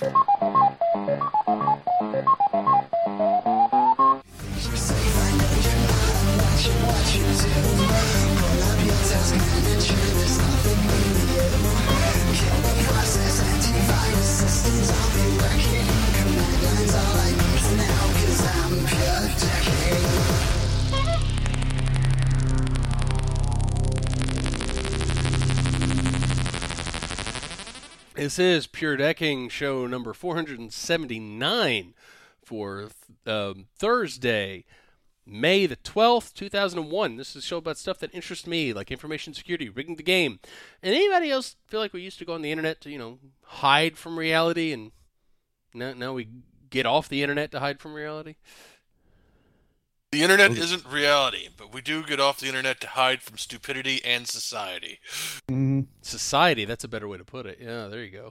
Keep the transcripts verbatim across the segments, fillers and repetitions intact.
This is Pure Decking show number four hundred seventy-nine for um, Thursday, May the twelfth, two thousand one. This is a show about stuff that interests me, like information security, rigging the game. And anybody else feel like we used to go on the internet to, you know, hide from reality, and now, now we get off the internet to hide from reality? The internet isn't reality, but we do get off the internet to hide from stupidity and society. Mm-hmm. Society, that's a better way to put it. Yeah, there you go.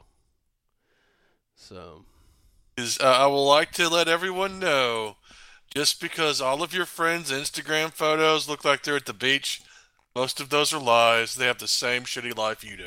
So, Is uh, I would like to let everyone know, just because all of your friends' Instagram photos look like they're at the beach, most of those are lies. They have the same shitty life you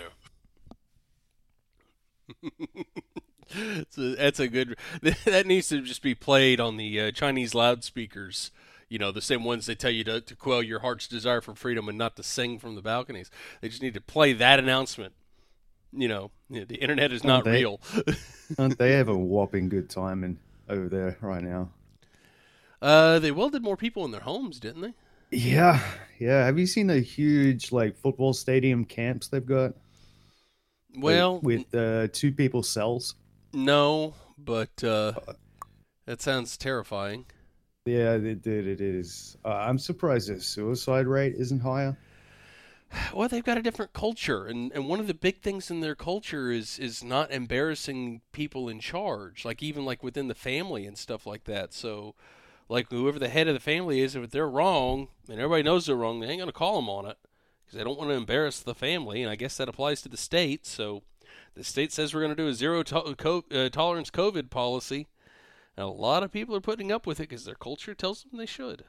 do. So that's a good. That needs to just be played on the uh, Chinese loudspeakers. You know, the same ones they tell you to, to quell your heart's desire for freedom and not to sing from the balconies. They just need to play that announcement. You know, the internet is not aren't they, real. Aren't they have a whopping good time in, over there right now? Uh, they welded more people in their homes, didn't they? Yeah, yeah. Have you seen the huge like football stadium camps they've got? Well, with, with uh, two people cells. No, but uh, that sounds terrifying. Yeah, it did. It is. Uh, I'm surprised the suicide rate isn't higher. Well, they've got a different culture, and, and one of the big things in their culture is is not embarrassing people in charge, like even like within the family and stuff like that. So, like whoever the head of the family is, if they're wrong and everybody knows they're wrong, they ain't gonna call them on it because they don't want to embarrass the family. And I guess that applies to the state. So, the state says we're gonna do a zero to- co- uh, tolerance COVID policy. And a lot of people are putting up with it because their culture tells them they should.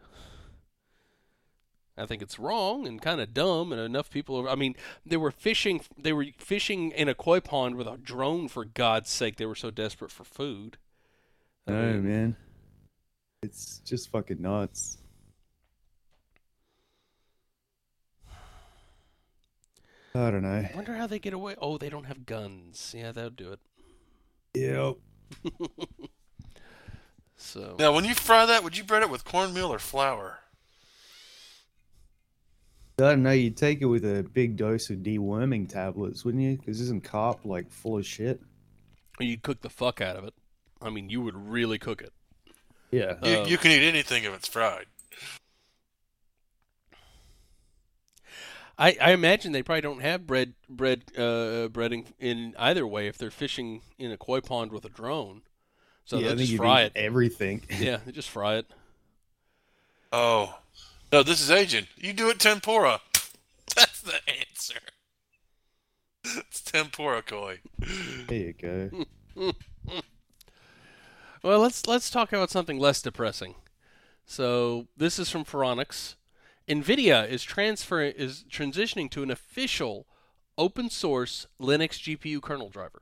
I think it's wrong and kind of dumb, and enough people are, I mean, they were fishing they were fishing in a koi pond with a drone, for God's sake. They were so desperate for food. I know, mean, man. It's just fucking nuts. I don't know. I wonder how they get away. Oh, they don't have guns. Yeah, they'll do it. Yep. So now, when you fry that, would you bread it with cornmeal or flour? I don't know. You'd take it with a big dose of deworming tablets, wouldn't you? Because isn't carp like full of shit? You'd cook the fuck out of it. I mean, you would really cook it. Yeah. You, uh, you can eat anything if it's fried. I, I imagine they probably don't have bread bread uh, breading in either way if they're fishing in a koi pond with a drone. So yeah, they'll I think just you fry it. Everything. Yeah, they just fry it. Oh. No, this is Agent. You do it tempura. That's the answer. It's tempura koi. There you go. Well, let's let's talk about something less depressing. So this is from Phoronix. NVIDIA is transfer is transitioning to an official open source Linux G P U kernel driver.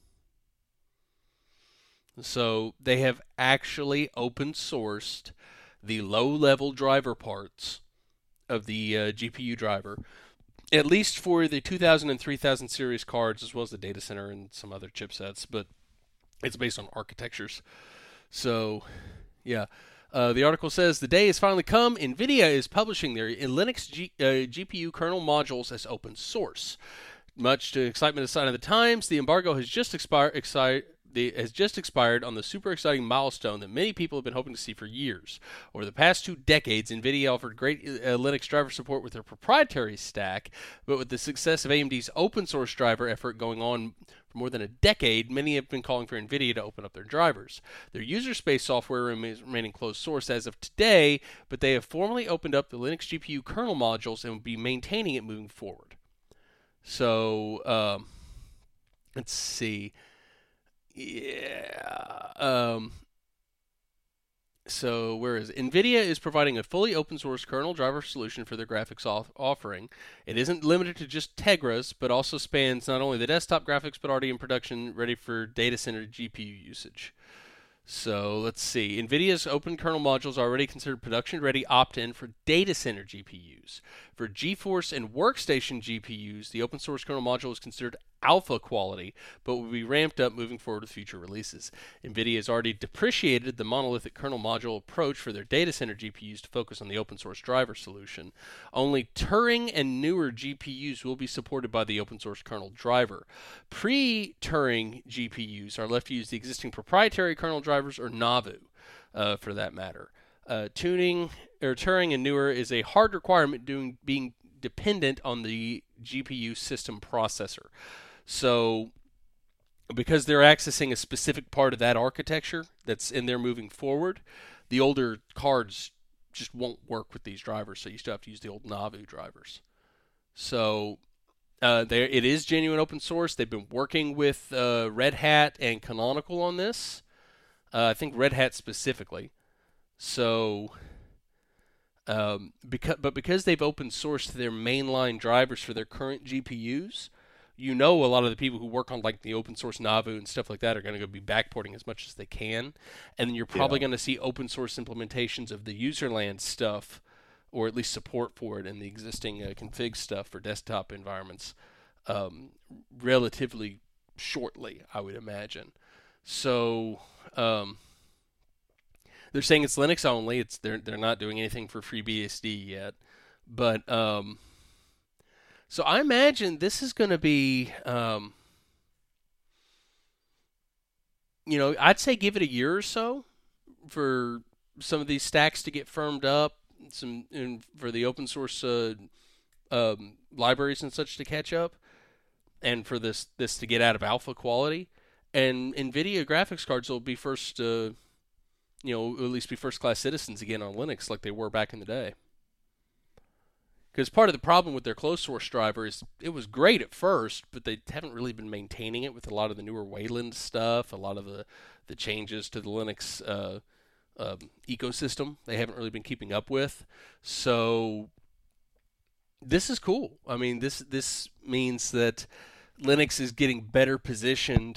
So they have actually open sourced the low-level driver parts of the uh, G P U driver, at least for the two thousand and three thousand series cards, as well as the data center and some other chipsets, but it's based on architectures. So, yeah. Uh, the article says, the day has finally come. NVIDIA is publishing their Linux G- uh, G P U kernel modules as open source. Much to excitement aside of the Times, the embargo has just expired, exi- the, has just expired on the super exciting milestone that many people have been hoping to see for years. Over the past two decades, NVIDIA offered great uh, Linux driver support with their proprietary stack, but with the success of A M D's open source driver effort going on for more than a decade, many have been calling for NVIDIA to open up their drivers. Their user space software remains remaining closed source as of today, but they have formally opened up the Linux G P U kernel modules and will be maintaining it moving forward. So, um, let's see. Yeah. Um, So, whereas NVIDIA is providing a fully open source kernel driver solution for their graphics off- offering, it isn't limited to just Tegras, but also spans not only the desktop graphics, but already in production, ready for data center G P U usage. So let's see. NVIDIA's open kernel modules are already considered production-ready opt-in for data center G P Us. For GeForce and workstation G P Us, the open source kernel module is considered alpha quality, but will be ramped up moving forward with future releases. NVIDIA has already depreciated the monolithic kernel module approach for their data center G P Us to focus on the open source driver solution. Only Turing and newer G P Us will be supported by the open source kernel driver. Pre-Turing G P Us are left to use the existing proprietary kernel drivers or Navu, uh, for that matter. Uh, tuning or Turing and newer is a hard requirement, doing being dependent on the G P U system processor. So, because they're accessing a specific part of that architecture that's in there moving forward, the older cards just won't work with these drivers. So you still have to use the old Navu drivers. So uh, there, it is genuine open source. They've been working with uh, Red Hat and Canonical on this. Uh, I think Red Hat specifically. So, um, because but because they've open sourced their mainline drivers for their current G P Us, you know a lot of the people who work on like the open source Navu and stuff like that are going to go be backporting as much as they can, and then you're probably Yeah. going to see open source implementations of the userland stuff, or at least support for it in the existing uh, config stuff for desktop environments, um, relatively shortly, I would imagine. So. Um, They're saying it's Linux only. It's they're they're not doing anything for FreeBSD yet, but um, so I imagine this is going to be, um, you know, I'd say give it a year or so for some of these stacks to get firmed up, some and for the open source uh, um, libraries and such to catch up, and for this this to get out of alpha quality. And NVIDIA graphics cards will be first. Uh, you know, at least be first-class citizens again on Linux like they were back in the day. Because part of the problem with their closed-source driver is it was great at first, but they haven't really been maintaining it with a lot of the newer Wayland stuff, a lot of the, the changes to the Linux uh, um, ecosystem they haven't really been keeping up with. So this is cool. I mean, this this means that Linux is getting better positioned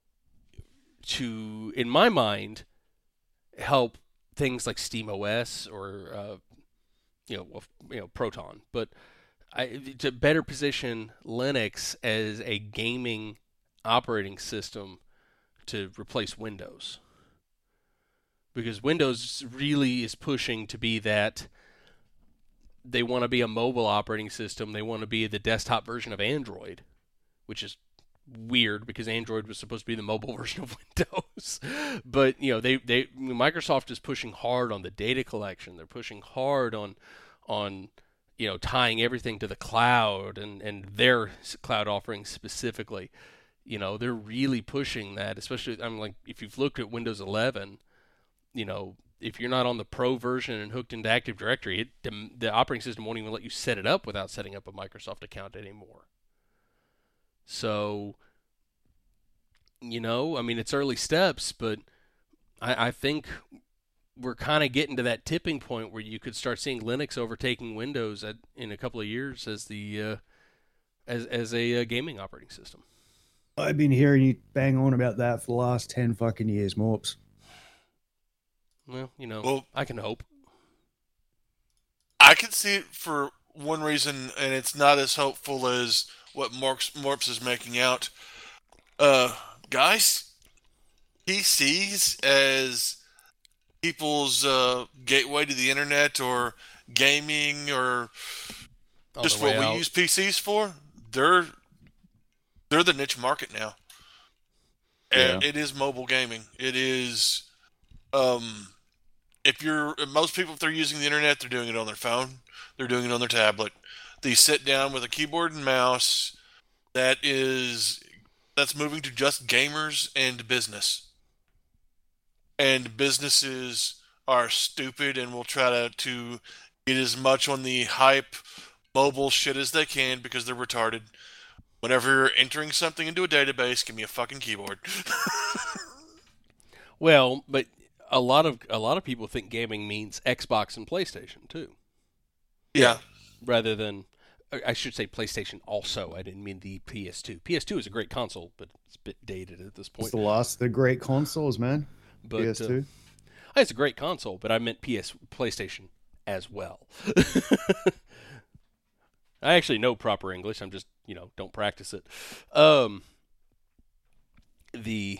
to, in my mind, help things like SteamOS or uh, you know, well, you know, Proton, but I, to better position Linux as a gaming operating system to replace Windows, because Windows really is pushing to be that. They want to be a mobile operating system. They want to be the desktop version of Android, which is weird because Android was supposed to be the mobile version of Windows. But you know, they they Microsoft is pushing hard on the data collection. They're pushing hard on on you know tying everything to the cloud and and their cloud offerings specifically. You know, they're really pushing that. Especially, I'm like, if you've looked at Windows eleven, you know, if you're not on the Pro version and hooked into Active Directory, it, the, the operating system won't even let you set it up without setting up a Microsoft account anymore. So, you know, I mean, it's early steps, but I, I think we're kind of getting to that tipping point where you could start seeing Linux overtaking Windows at, in a couple of years as the uh, as as a uh, gaming operating system. I've been hearing you bang on about that for the last ten fucking years, Morps. Well, you know, Well, I can hope. I can see it for one reason, and it's not as hopeful as what Morps, Morps is making out. Uh, guys, P Cs as people's uh, gateway to the internet or gaming or On just the way what out. we use P Cs for, they're they're the niche market now. And Yeah. it is mobile gaming. It is um if you're most people, if they're using the internet, they're doing it on their phone, they're doing it on their tablet. They sit down with a keyboard and mouse. That is that's moving to just gamers and business. And businesses are stupid and will try to, to get as much on the hype mobile shit as they can because they're retarded. Whenever you're entering something into a database, give me a fucking keyboard. Well, but a lot of a lot of people think gaming means Xbox and PlayStation too, Yeah. rather than I should say PlayStation also. I didn't mean the P S two. P S two is a great console, but it's a bit dated at this It's point. the last of the great consoles, man. But P S two. Uh, it's a great console, but I meant P S PlayStation as well. I actually know proper English. I'm just, you know, don't practice it. Um, the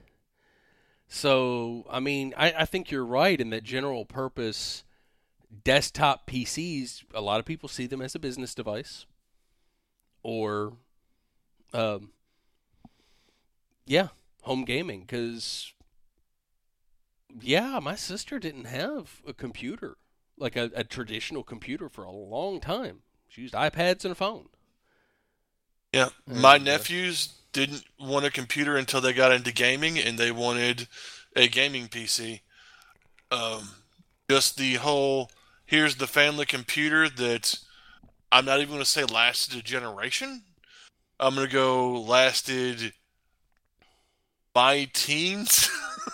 so I mean, I, I think you're right in that general purpose desktop P Cs. A lot of people see them as a business device, or, um, yeah, home gaming. Because yeah, my sister didn't have a computer, like a, a traditional computer, for a long time. She used iPads and a phone. Yeah. My And, uh, nephews didn't want a computer until they got into gaming, and they wanted a gaming P C. Um, just the whole, here's the family computer that I'm not even going to say lasted a generation. I'm going to go lasted my teens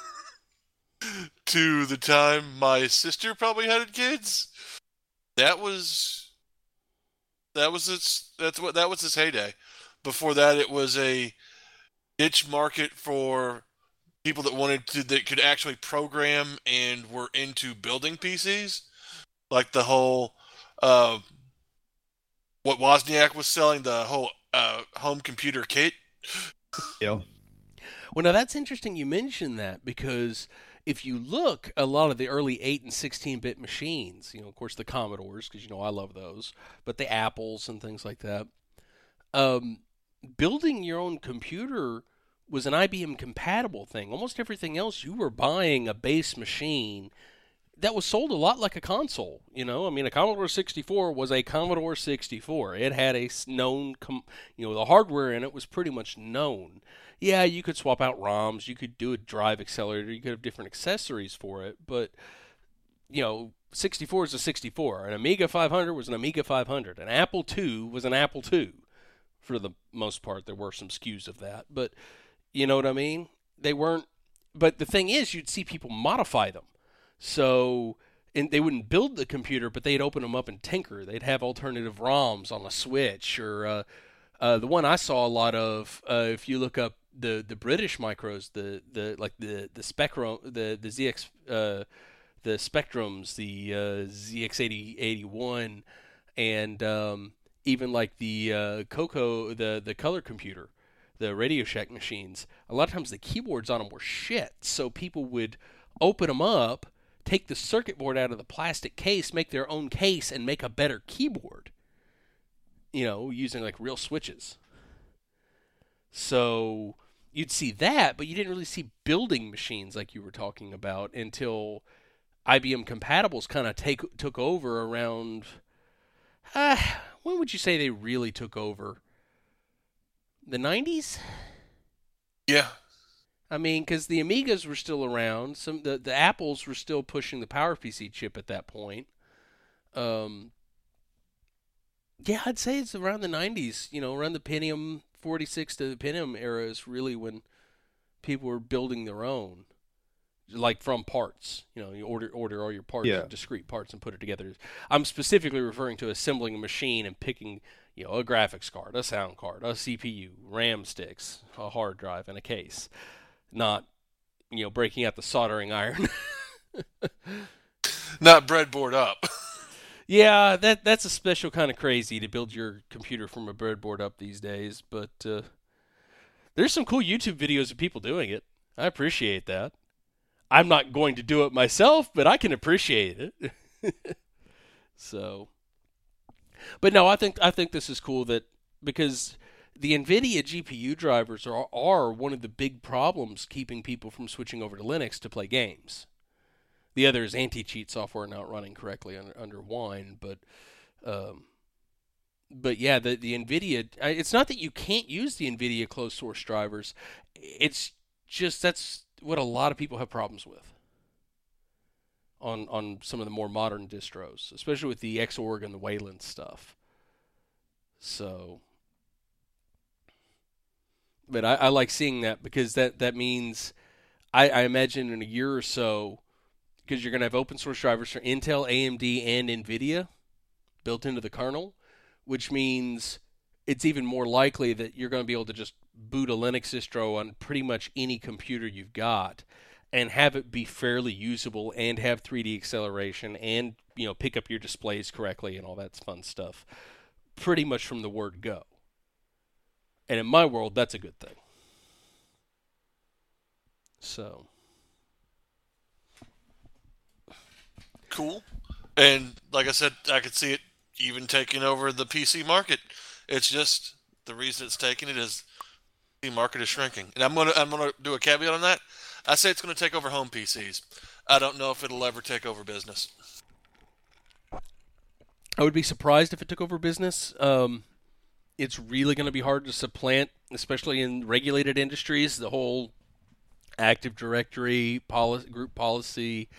to the time my sister probably had kids. That was that was its that's what that was its heyday. Before that, it was a niche market for people that wanted to that could actually program and were into building P Cs, like the whole uh, what Wozniak was selling, the whole uh, home computer kit. Yeah. Well, now that's interesting you mentioned that, because if you look, a lot of the early eight and sixteen-bit machines, you know, of course the Commodores, because you know I love those, but the Apples and things like that, um, building your own computer was an I B M compatible thing. Almost everything else, you were buying a base machine that was sold a lot like a console. You know, I mean, a Commodore sixty-four was a Commodore sixty-four. It had a known, com- you know, the hardware in it was pretty much known. Yeah, you could swap out ROMs, you could do a drive accelerator, you could have different accessories for it, but, you know, sixty-four is a sixty-four. An Amiga five hundred was an Amiga five hundred. An Apple two was an Apple two. For the most part, there were some S K Us of that, but you know what I mean? They weren't, but the thing is, you'd see people modify them. So, and they wouldn't build the computer, but they'd open them up and tinker. They'd have alternative ROMs on a switch, or uh, uh, the one I saw a lot of. Uh, if you look up the, the British micros, the, the like the the Spectrum, the the Z X, uh, the Spectrums, the uh, Z X eighty eighty-one, and um, even like the uh, Coco, the the color computer, the Radio Shack machines. A lot of times the keyboards on them were shit, so people would open them up, take the circuit board out of the plastic case, make their own case, and make a better keyboard. You know, using like real switches. So you'd see that, but you didn't really see building machines like you were talking about until I B M compatibles kind of take took over around. Uh, when would you say they really took over? The nineties? Yeah. I mean, because the Amigas were still around. Some the, the Apples were still pushing the PowerPC chip at that point. Um, yeah, I'd say it's around the nineties. You know, around the Pentium forty-six to the Pentium era is really when people were building their own, like from parts. You know, you order order all your parts, Yeah. discrete parts, and put it together. I'm specifically referring to assembling a machine and picking, you know, a graphics card, a sound card, a C P U, RAM sticks, a hard drive, and a case. Not, you know, breaking out the soldering iron. Not breadboard up. Yeah, that that's a special kind of crazy to build your computer from a breadboard up these days. But uh, there's some cool YouTube videos of people doing it. I appreciate that. I'm not going to do it myself, but I can appreciate it. So, but no, I think I think this is cool that because the NVIDIA G P U drivers are, are one of the big problems keeping people from switching over to Linux to play games. The other is anti-cheat software not running correctly under, under Wine, but um, but yeah, the the NVIDIA. It's not that you can't use the NVIDIA closed source drivers. It's just that's what a lot of people have problems with on on some of the more modern distros, especially with the Xorg and the Wayland stuff. So. But I, I like seeing that because that, that means I, I imagine in a year or so, because you're going to have open source drivers for Intel, A M D, and NVIDIA built into the kernel, which means it's even more likely that you're going to be able to just boot a Linux distro on pretty much any computer you've got and have it be fairly usable and have three D acceleration and, you know, pick up your displays correctly and all that fun stuff pretty much from the word go. And in my world, that's a good thing. So. Cool. And like I said, I could see it even taking over the P C market. It's just the reason it's taking it is the market is shrinking. And I'm gonna I'm gonna do a caveat on that. I say it's gonna take over home P Cs. I don't know if it'll ever take over business. I would be surprised if it took over business. Um, it's really going to be hard to supplant, especially in regulated industries. The whole Active Directory policy, group policy,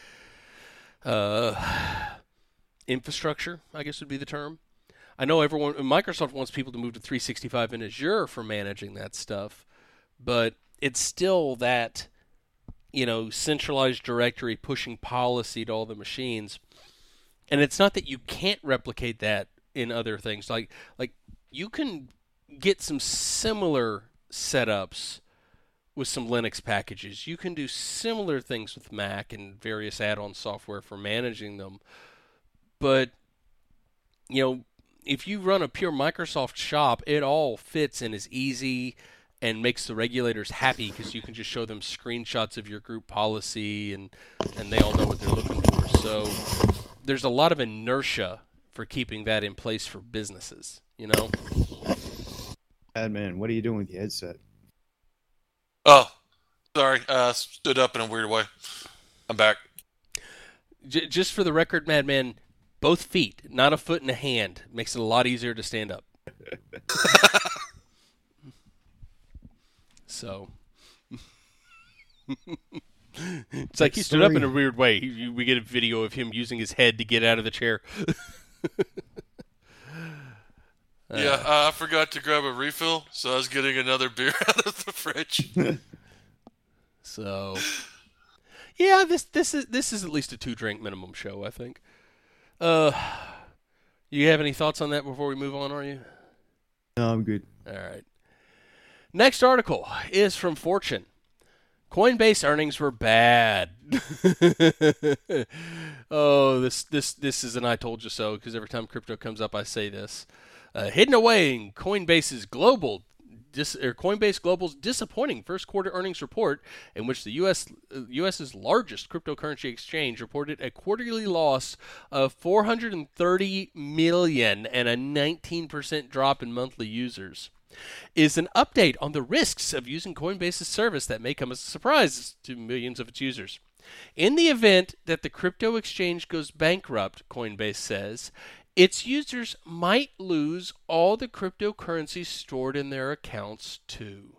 uh, infrastructure, I guess would be the term. I know everyone, Microsoft wants people to move to three sixty-five in Azure for managing that stuff, but it's still that, you know, centralized directory pushing policy to all the machines. And it's not that you can't replicate that in other things. Like, like you can get some similar setups with some Linux packages. You can do similar things with Mac and various add-on software for managing them. But, you know, if you run a pure Microsoft shop, it all fits and is easy and makes the regulators happy because you can just show them screenshots of your group policy and, and they all know what they're looking for. So there's a lot of inertia for keeping that in place for businesses, you know? Admin, what are you doing with your headset? Oh, sorry. Uh, stood up in a weird way. I'm back. J- just for the record, Madman, both feet, not a foot and a hand. Makes it a lot easier to stand up. So. It's like he stood up in a weird way. He, we get a video of him using his head to get out of the chair. Yeah, uh, I forgot to grab a refill, so I was getting another beer out of the fridge. So, yeah, this this is this is at least a two drink minimum show, I think. Uh, you have any thoughts on that before we move on? Are you? No, I'm good. All right. Next article is from Fortune. Coinbase earnings were bad. oh, this this this is an I told you so because every time crypto comes up, I say this. Uh, hidden away in Coinbase's global, dis, or Coinbase Global's disappointing first quarter earnings report, in which the U S uh, US's largest cryptocurrency exchange reported a quarterly loss of four hundred thirty million dollars and a nineteen percent drop in monthly users, is an update on the risks of using Coinbase's service that may come as a surprise to millions of its users. In the event that the crypto exchange goes bankrupt, Coinbase says, its users might lose all the cryptocurrency stored in their accounts too.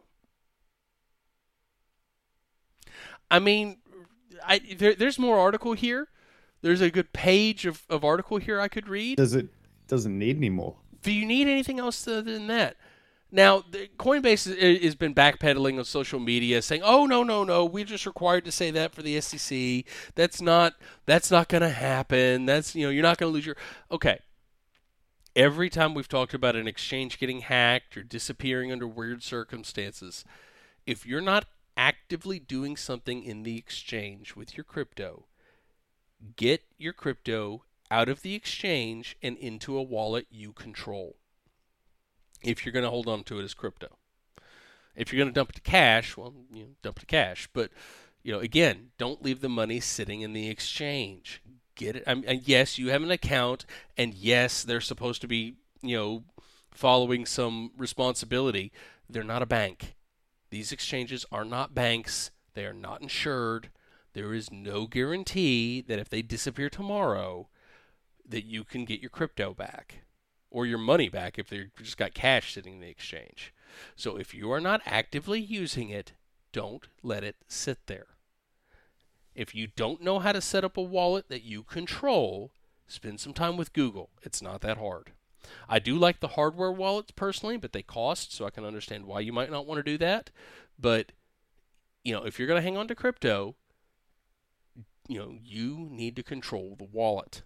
I mean, I, there, there's more article here. There's a good page of, of article here I could read. Does it doesn't need any more? Do you need anything else other than that? Now, the, Coinbase has been backpedaling on social media, saying, "Oh no, no, no, we're just required to say that for the S E C. That's not that's not going to happen. That's you know, you're not going to lose your okay." Every time we've talked about an exchange getting hacked or disappearing under weird circumstances, if you're not actively doing something in the exchange with your crypto, get your crypto out of the exchange and into a wallet you control. If you're going to hold on to it as crypto. If you're going to dump it to cash, well, you know, dump it to cash. But, you know, again, don't leave the money sitting in the exchange. Get it. I mean, and yes, you have an account, and yes, they're supposed to be, you know, following some responsibility. They're not a bank. These exchanges are not banks. They are not insured. There is no guarantee that if they disappear tomorrow, that you can get your crypto back or your money back if they've just got cash sitting in the exchange. So if you are not actively using it, don't let it sit there. If you don't know how to set up a wallet that you control, spend some time with Google. It's not that hard. I do like the hardware wallets personally, but they cost, so I can understand why you might not want to do that. But you know, if you're going to hang on to crypto, you know, you need to control the wallet.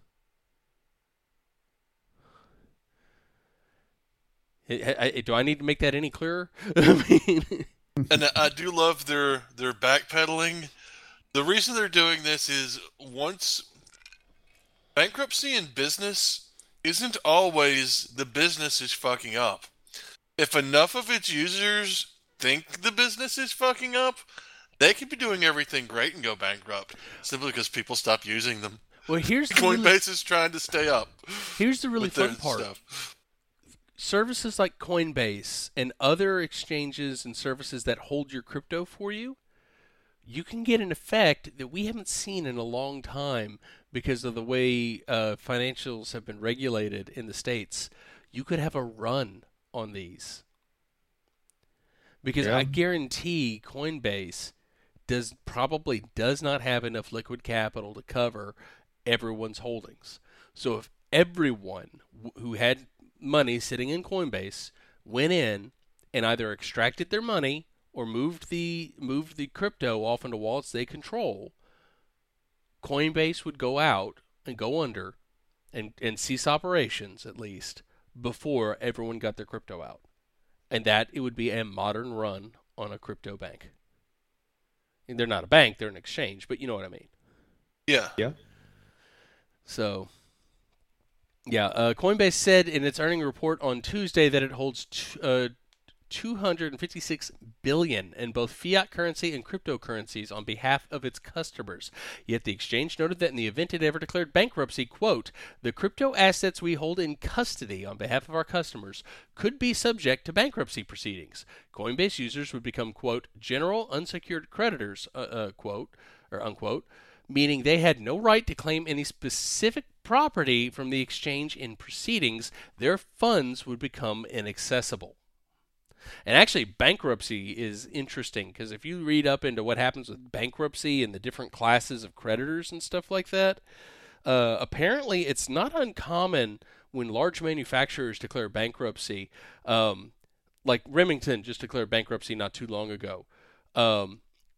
I, I, do I need to make that any clearer? I mean, and I do love their their backpedaling. The reason they're doing this is once bankruptcy in business isn't always the business is fucking up. If enough of its users think the business is fucking up, they could be doing everything great and go bankrupt simply because people stop using them. Well, here's the Coinbase really, is trying to stay up. Here's the really with their fun part. Stuff. Services like Coinbase and other exchanges and services that hold your crypto for you, you can get an effect that we haven't seen in a long time because of the way uh, financials have been regulated in the States. You could have a run on these. Because yeah. I guarantee Coinbase does probably does not have enough liquid capital to cover everyone's holdings. So if everyone who had money sitting in Coinbase went in and either extracted their money or moved the moved the crypto off into wallets they control, Coinbase would go out and go under and, and cease operations at least before everyone got their crypto out. And that it would be a modern run on a crypto bank. And they're not a bank, they're an exchange, but you know what I mean. Yeah. Yeah. So, yeah, uh, Coinbase said in its earnings report on Tuesday that it holds t- uh, two hundred fifty-six billion dollars in both fiat currency and cryptocurrencies on behalf of its customers. Yet the exchange noted that in the event it ever declared bankruptcy, quote, the crypto assets we hold in custody on behalf of our customers could be subject to bankruptcy proceedings. Coinbase users would become, quote, general unsecured creditors, uh, uh, quote, or unquote, meaning they had no right to claim any specific property from the exchange in proceedings. Their funds would become inaccessible. And actually, bankruptcy is interesting because if you read up into what happens with bankruptcy and the different classes of creditors and stuff like that, uh, apparently it's not uncommon when large manufacturers declare bankruptcy, um, like Remington just declared bankruptcy not too long ago. Um,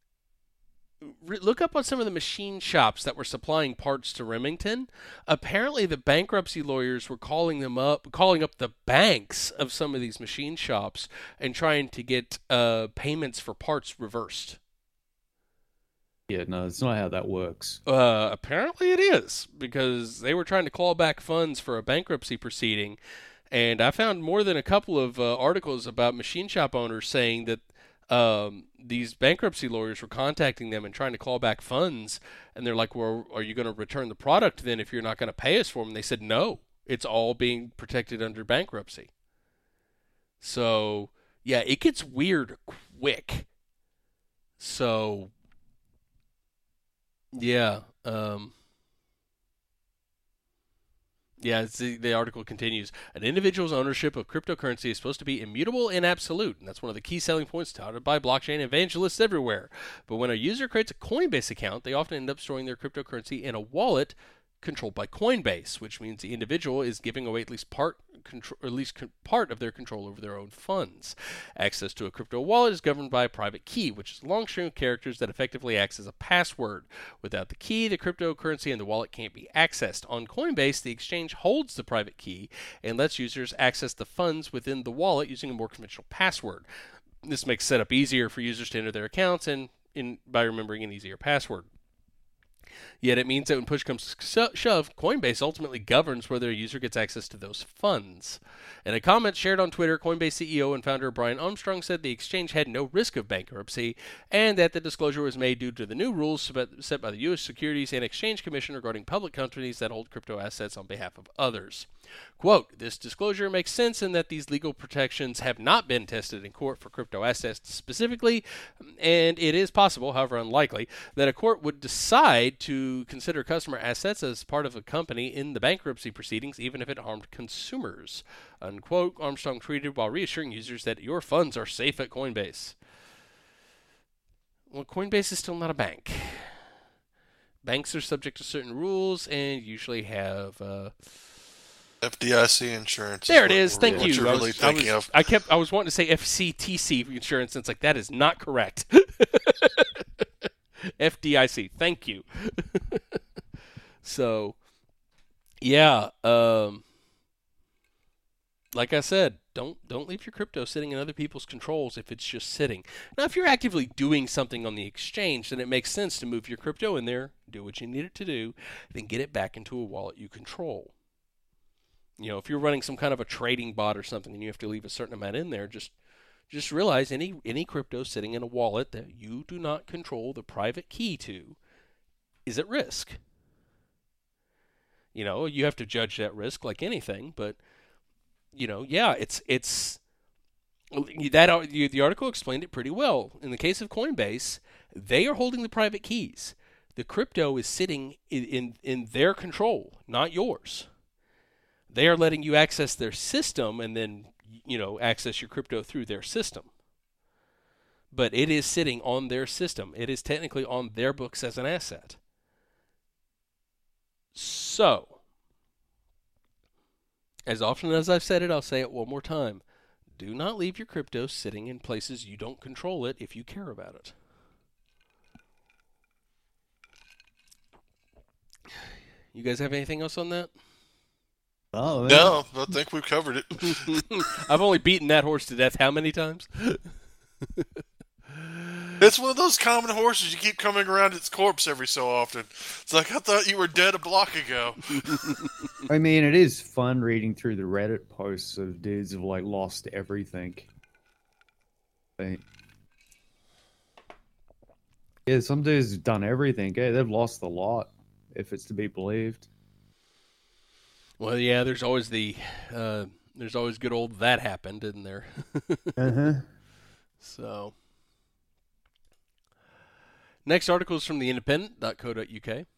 Look up on some of the machine shops that were supplying parts to Remington. Apparently, the bankruptcy lawyers were calling them up, calling up the banks of some of these machine shops and trying to get uh, payments for parts reversed. Yeah, no, it's not how that works. Uh, apparently, it is because they were trying to claw back funds for a bankruptcy proceeding, and I found more than a couple of uh, articles about machine shop owners saying that. Um, these bankruptcy lawyers were contacting them and trying to claw back funds, and they're like, well, are you going to return the product then if you're not going to pay us for them? And they said, no, it's all being protected under bankruptcy. So, yeah, it gets weird quick. So, yeah, um... Yeah, the, the article continues. An individual's ownership of cryptocurrency is supposed to be immutable and absolute, and that's one of the key selling points touted by blockchain evangelists everywhere. But when a user creates a Coinbase account, they often end up storing their cryptocurrency in a wallet controlled by Coinbase, which means the individual is giving away at least part, control, or at least part of their control over their own funds. Access to a crypto wallet is governed by a private key, which is a long string of characters that effectively acts as a password. Without the key, the cryptocurrency in the wallet can't be accessed. On Coinbase, the exchange holds the private key and lets users access the funds within the wallet using a more conventional password. This makes setup easier for users to enter their accounts and in, by remembering an easier password. Yet it means that when push comes to shove, Coinbase ultimately governs whether a user gets access to those funds. In a comment shared on Twitter, Coinbase C E O and founder Brian Armstrong said the exchange had no risk of bankruptcy and that the disclosure was made due to the new rules set by the U S Securities and Exchange Commission regarding public companies that hold crypto assets on behalf of others. Quote, this disclosure makes sense in that these legal protections have not been tested in court for crypto assets specifically, and it is possible, however unlikely, that a court would decide to consider customer assets as part of a company in the bankruptcy proceedings, even if it harmed consumers. Unquote, Armstrong tweeted while reassuring users that your funds are safe at Coinbase. Well, Coinbase is still not a bank. Banks are subject to certain rules and usually have... Uh, F D I C insurance. There it is. Thank what you. You're I really was, I, thinking was, of. I kept. I was wanting to say F C T C insurance, and it's like that is not correct. F D I C. Thank you. So, yeah. Um, like I said, don't don't leave your crypto sitting in other people's controls if it's just sitting. Now, if you're actively doing something on the exchange, then it makes sense to move your crypto in there, do what you need it to do, then get it back into a wallet you control. You know, if you're running some kind of a trading bot or something and you have to leave a certain amount in there, just just realize any any crypto sitting in a wallet that you do not control the private key to is at risk. You know, you have to judge that risk like anything, but you know, yeah, it's it's that the article explained it pretty well. In the case of Coinbase, they are holding the private keys. The crypto is sitting in in, in their control, not yours. They are letting you access their system and then, you know, access your crypto through their system. But it is sitting on their system. It is technically on their books as an asset. So, as often as I've said it, I'll say it one more time. Do not leave your crypto sitting in places you don't control it if you care about it. You guys have anything else on that? Oh, man. No, I think we've covered it. I've only beaten that horse to death how many times? It's one of those common horses you keep coming around its corpse every so often. It's like, I thought you were dead a block ago. I mean, it is fun reading through the Reddit posts of dudes who've like lost everything. They... Yeah, some dudes have done everything. Yeah, they've lost a lot, if it's to be believed. Well, yeah, there's always the, uh, there's always good old that happened, isn't there? uh-huh. So, next article is from the independent dot co dot U K.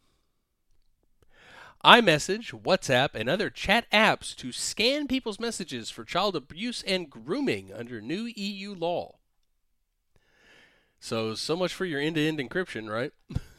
iMessage, WhatsApp, and other chat apps to scan people's messages for child abuse and grooming under new E U law. So, so much for your end-to-end encryption, right?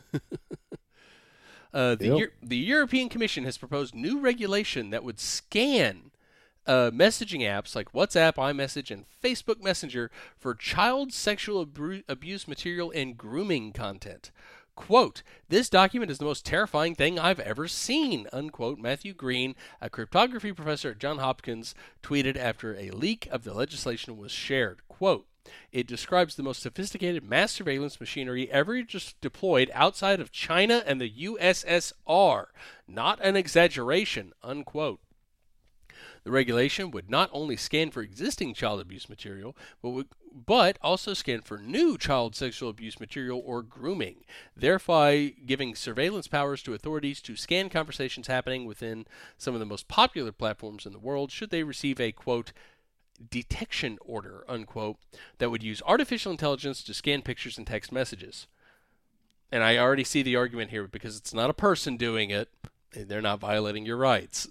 Uh, the, Yep. Euro- the European Commission has proposed new regulation that would scan uh, messaging apps like WhatsApp, iMessage, and Facebook Messenger for child sexual abu- abuse material and grooming content. Quote, "This document is the most terrifying thing I've ever seen," unquote, Matthew Green, a cryptography professor at Johns Hopkins, tweeted after a leak of the legislation was shared. Quote, "It describes the most sophisticated mass surveillance machinery ever just deployed outside of China and the U S S R. Not an exaggeration," unquote. The regulation would not only scan for existing child abuse material, but, would, but also scan for new child sexual abuse material or grooming, thereby giving surveillance powers to authorities to scan conversations happening within some of the most popular platforms in the world should they receive a, quote, detection order, unquote, that would use artificial intelligence to scan pictures and text messages. And I already see the argument here because it's not a person doing it, they're not violating your rights.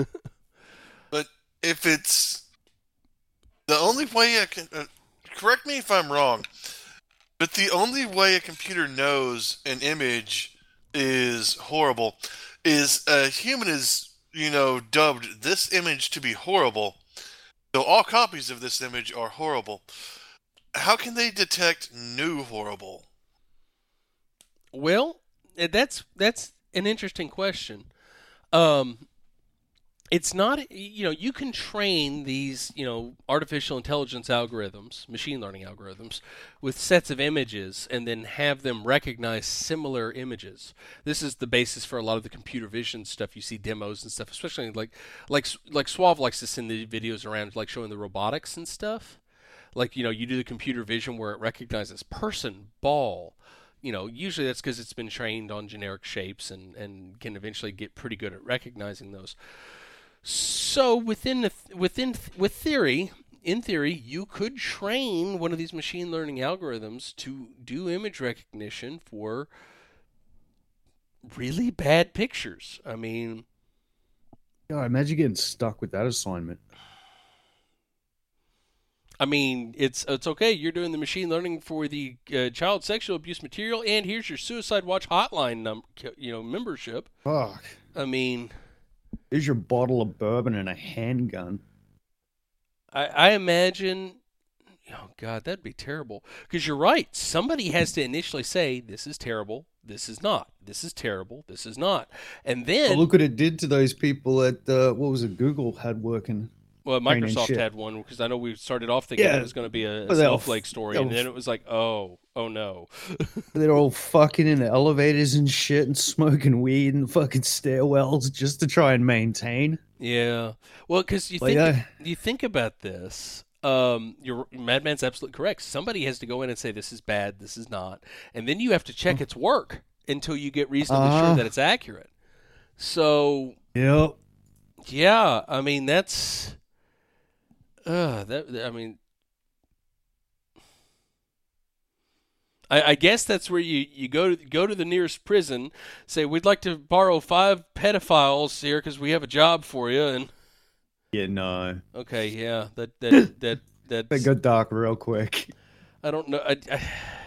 But if it's the only way I can, uh, correct me if I'm wrong, but the only way a computer knows an image is horrible is a human is, you know, dubbed this image to be horrible. So all copies of this image are horrible. How can they detect new horrible? Well, that's that's an interesting question. Um, it's not, you know, you can train these, you know, artificial intelligence algorithms, machine learning algorithms, with sets of images and then have them recognize similar images. This is the basis for a lot of the computer vision stuff you see demos and stuff, especially like like like Suave likes to send the videos around like showing the robotics and stuff. Like, you know, you do the computer vision where it recognizes person, ball. You know, usually that's because it's been trained on generic shapes and, and can eventually get pretty good at recognizing those. So within the, within with theory, in theory, you could train one of these machine learning algorithms to do image recognition for really bad pictures. I mean, God, imagine getting stuck with that assignment. I mean, it's it's okay. You're doing the machine learning for the uh, child sexual abuse material, and here's your Suicide Watch hotline num- you know, membership. Fuck. I mean, Here's your bottle of bourbon and a handgun. I, I imagine Oh God, that'd be terrible. Because you're right. Somebody has to initially say, "This is terrible. This is not. This is terrible. This is not." And then, Well, look what it did to those people at uh, what was it? Google had working. well, Train and Microsoft shit. had one because I know we started off thinking Yeah. it was going to be a, a But they'll- snowflake story, they'll- and then it was like, "Oh, oh no." They're all fucking in the elevators and shit and smoking weed in fucking stairwells just to try and maintain. Yeah. Well, because you Like, think I- you think about this. Um, your Madman's absolutely correct. Somebody has to go in and say this is bad, this is not, and then you have to check its work until you get reasonably sure Uh-huh. that it's accurate. So Yep. yeah, I mean that's, uh, that I mean, I, I guess that's where you, you go to go to the nearest prison, say we'd like to borrow five pedophiles here because we have a job for you, and Yeah, no. okay, yeah, that that that They that got dark real quick. I don't know. I, I,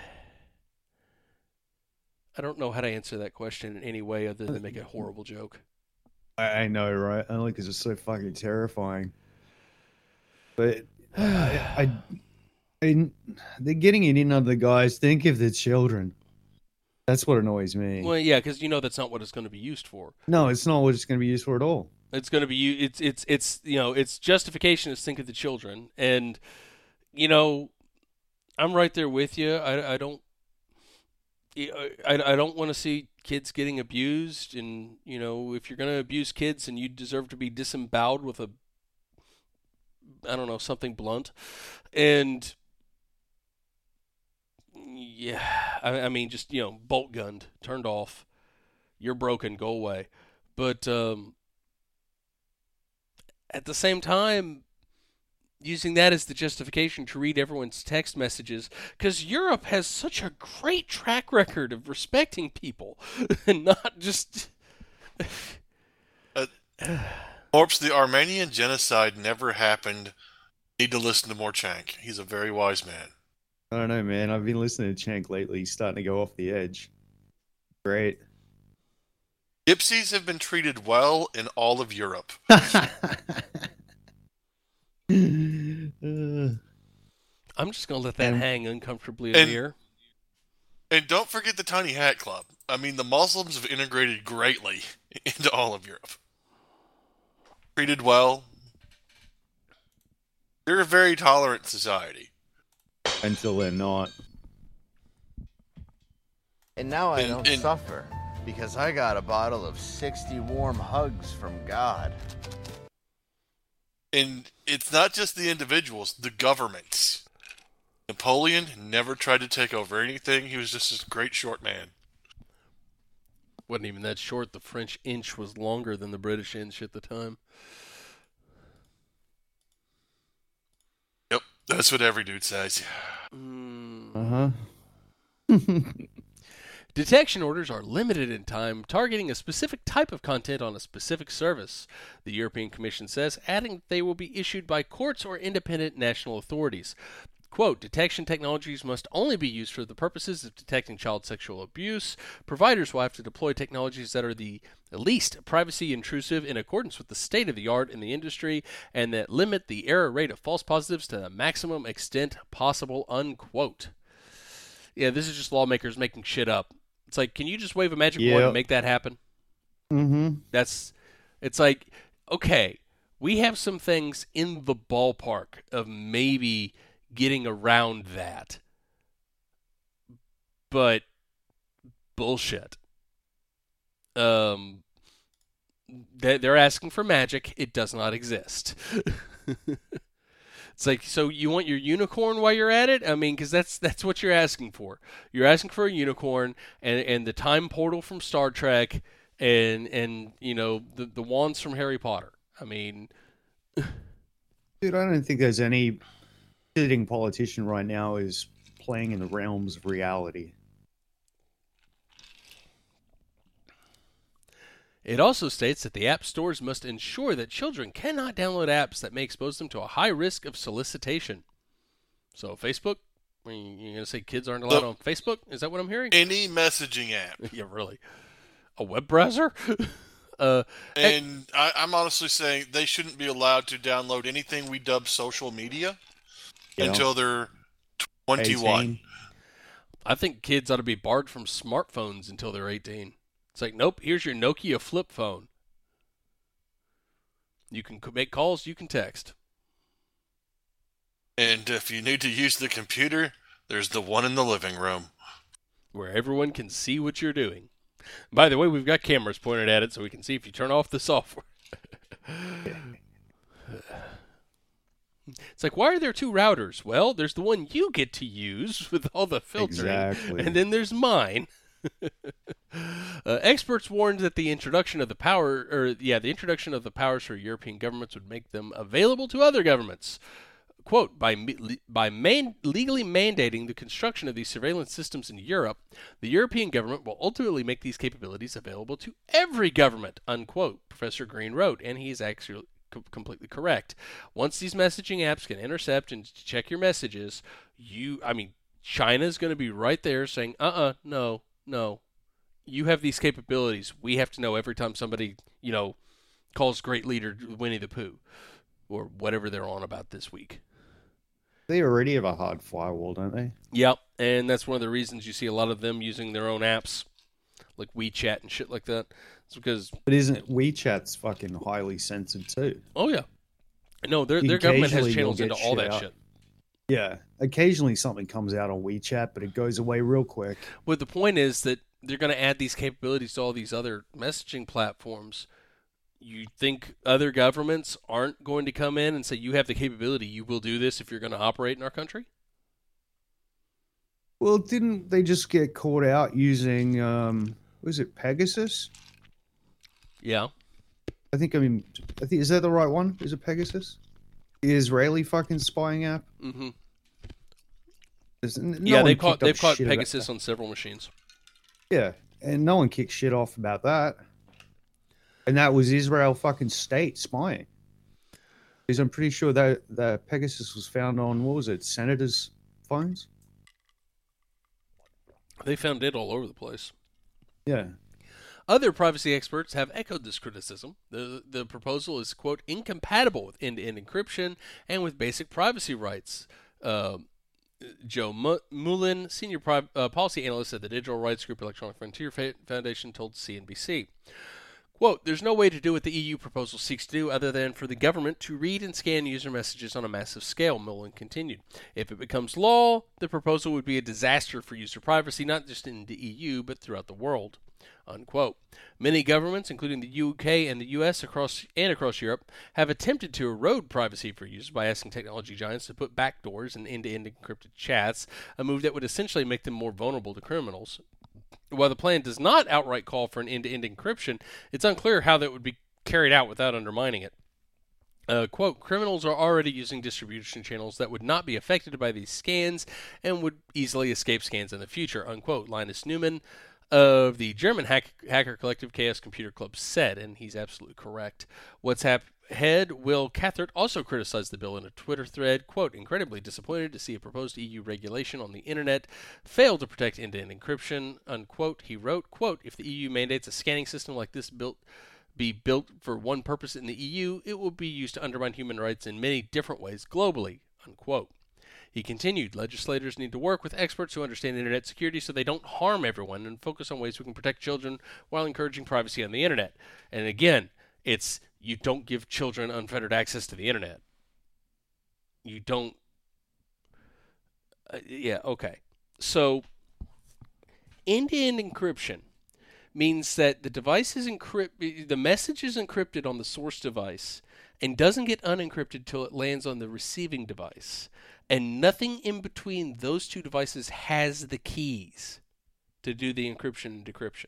I don't know how to answer that question in any way other than make a horrible joke. I, I know, right? Only because it's so fucking terrifying. But I, I, I, they're getting it in on the guys. Think of the children. That's what annoys me. Well, yeah, because you know that's not what it's going to be used for. No, it's not what it's going to be used for at all. It's going to be u- it's it's it's you know its justification is think of the children, and you know I'm right there with you. I, I don't I, I don't want to see kids getting abused, and you know if you're going to abuse kids, and you deserve to be disemboweled with a I don't know something blunt, and yeah, I, I mean just you know bolt gunned, turned off, you're broken, go away, but um. At the same time, using that as the justification to read everyone's text messages, because Europe has such a great track record of respecting people and not just. Uh, Morps, the Armenian genocide never happened. Need to listen to more Chank. He's a very wise man. I don't know, man. I've been listening to Chank lately. He's starting to go off the edge. Great. Gypsies have been treated well in all of Europe. Uh, I'm just going to let that And- hang uncomfortably in and- the air. And don't forget the Tiny Hat Club. I mean, the Muslims have integrated greatly into all of Europe. Treated well. They're a very tolerant society. until they're not. And now I And- don't and- suffer because I got a bottle of sixty warm hugs from God. And it's not just the individuals, the governments. Napoleon never tried to take over anything. He was just a great short man. Wasn't even that short. The French inch was longer than the British inch at the time. Yep, that's what every dude says. Mm. Uh huh. Detection orders are limited in time, targeting a specific type of content on a specific service, the European Commission says, adding that they will be issued by courts or independent national authorities. Quote, detection technologies must only be used for the purposes of detecting child sexual abuse. Providers will have to deploy technologies that are the least privacy intrusive in accordance with the state of the art in the industry and that limit the error rate of false positives to the maximum extent possible, unquote. Yeah, this is just lawmakers making shit up. It's like, can you just wave a magic wand Yep. and make that happen? Mm-hmm. That's, it's like, okay, we have some things in the ballpark of maybe getting around that, but bullshit. Um, they- they're asking for magic. It does not exist. It's like, so you want your unicorn while you're at it? I mean, because that's that's what you're asking for. You're asking for a unicorn and and the time portal from Star Trek and and you know the the wands from Harry Potter. I mean, Dude, I don't think there's any sitting politician right now is playing in the realms of reality. it also states that the app stores must ensure that children cannot download apps that may expose them to a high risk of solicitation. So Facebook, I mean, you're gonna say kids aren't allowed Look- on Facebook? Is that what I'm hearing? Any messaging app. Yeah, really. A web browser? uh, And I, I'm honestly saying they shouldn't be allowed to download anything we dub social media Yeah. until they're twenty-one. eighteen. I think kids ought to be barred from smartphones until they're eighteen. It's like, nope, here's your Nokia flip phone. You can make calls, you can text. And if you need to use the computer, there's the one in the living room. Where everyone can see what you're doing. By the way, we've got cameras pointed at it so we can see if you turn off the software. It's like, why are there two routers? Well, there's the one you get to use with all the filtering. Exactly. And then there's mine. uh, experts warned that the introduction of the power, or yeah, the introduction of the powers for European governments would make them available to other governments. Quote, by by man, legally mandating the construction of these surveillance systems in Europe, the European government will ultimately make these capabilities available to every government, unquote, Professor Green wrote, and he is actually co- completely correct. Once these messaging apps can intercept and check your messages, you, I mean, China's going to be right there saying, uh-uh, no, no, you have these capabilities. We have to know every time somebody, you know, calls great leader Winnie the Pooh, or whatever they're on about this week. They already have a hard firewall, don't they? Yep, and that's one of the reasons you see a lot of them using their own apps, like WeChat and shit like that. It's because... But isn't WeChat's fucking highly censored too? Oh, yeah. No, their their government has Occasionally channels you'll into get all shit that out. shit. Yeah. Occasionally something comes out on WeChat, but it goes away real quick. But the point is that they're going to add these capabilities to all these other messaging platforms. You think other governments aren't going to come in and say, you have the capability, you will do this if you're going to operate in our country? Well, didn't they just get caught out using, um, was it Pegasus? Yeah. I think, I mean, I think, is that the right one? Is it Pegasus? The Israeli fucking spying app? Mm-hmm. There's- n- no yeah, one they've caught, kicked up they've caught shit about Pegasus that. on several machines. Yeah, and no one kicked shit off about that. And that was Israel fucking state spying. Because I'm pretty sure that, that Pegasus was found on, what was it, senators' phones? They found it all over the place. Yeah. Other privacy experts have echoed this criticism. The the proposal is, quote, incompatible with end-to-end encryption and with basic privacy rights. Uh, Joe M- Mullen, senior pri- uh, policy analyst at the digital rights group Electronic Frontier Fa- Foundation, told C N B C. Quote, there's no way to do what the E U proposal seeks to do other than for the government to read and scan user messages on a massive scale, Mullen continued. If it becomes law, the proposal would be a disaster for user privacy, not just in the E U, but throughout the world. Unquote. Many governments, including the U K and the U S across and across Europe, have attempted to erode privacy for users by asking technology giants to put backdoors in end-to-end encrypted chats, a move that would essentially make them more vulnerable to criminals. While the plan does not outright call for an end-to-end encryption, it's unclear how that would be carried out without undermining it. Uh, quote, criminals are already using distribution channels that would not be affected by these scans and would easily escape scans in the future, unquote, Linus Neumann of the German hack- hacker collective Chaos Computer Club said, and he's absolutely correct. WhatsApp head Will Cathert also criticized the bill in a Twitter thread, quote, incredibly disappointed to see a proposed E U regulation on the internet fail to protect end-to-end encryption, unquote. He wrote, quote, if the E U mandates a scanning system like this built be built for one purpose in the E U, it will be used to undermine human rights in many different ways globally, unquote. He continued, legislators need to work with experts who understand internet security so they don't harm everyone and focus on ways we can protect children while encouraging privacy on the internet. And again, it's you don't give children unfettered access to the internet. You don't... Uh, yeah, okay. So, end-to-end encryption means that the device is encrypted, the message is encrypted on the source device and doesn't get unencrypted till it lands on the receiving device. And nothing in between those two devices has the keys to do the encryption and decryption.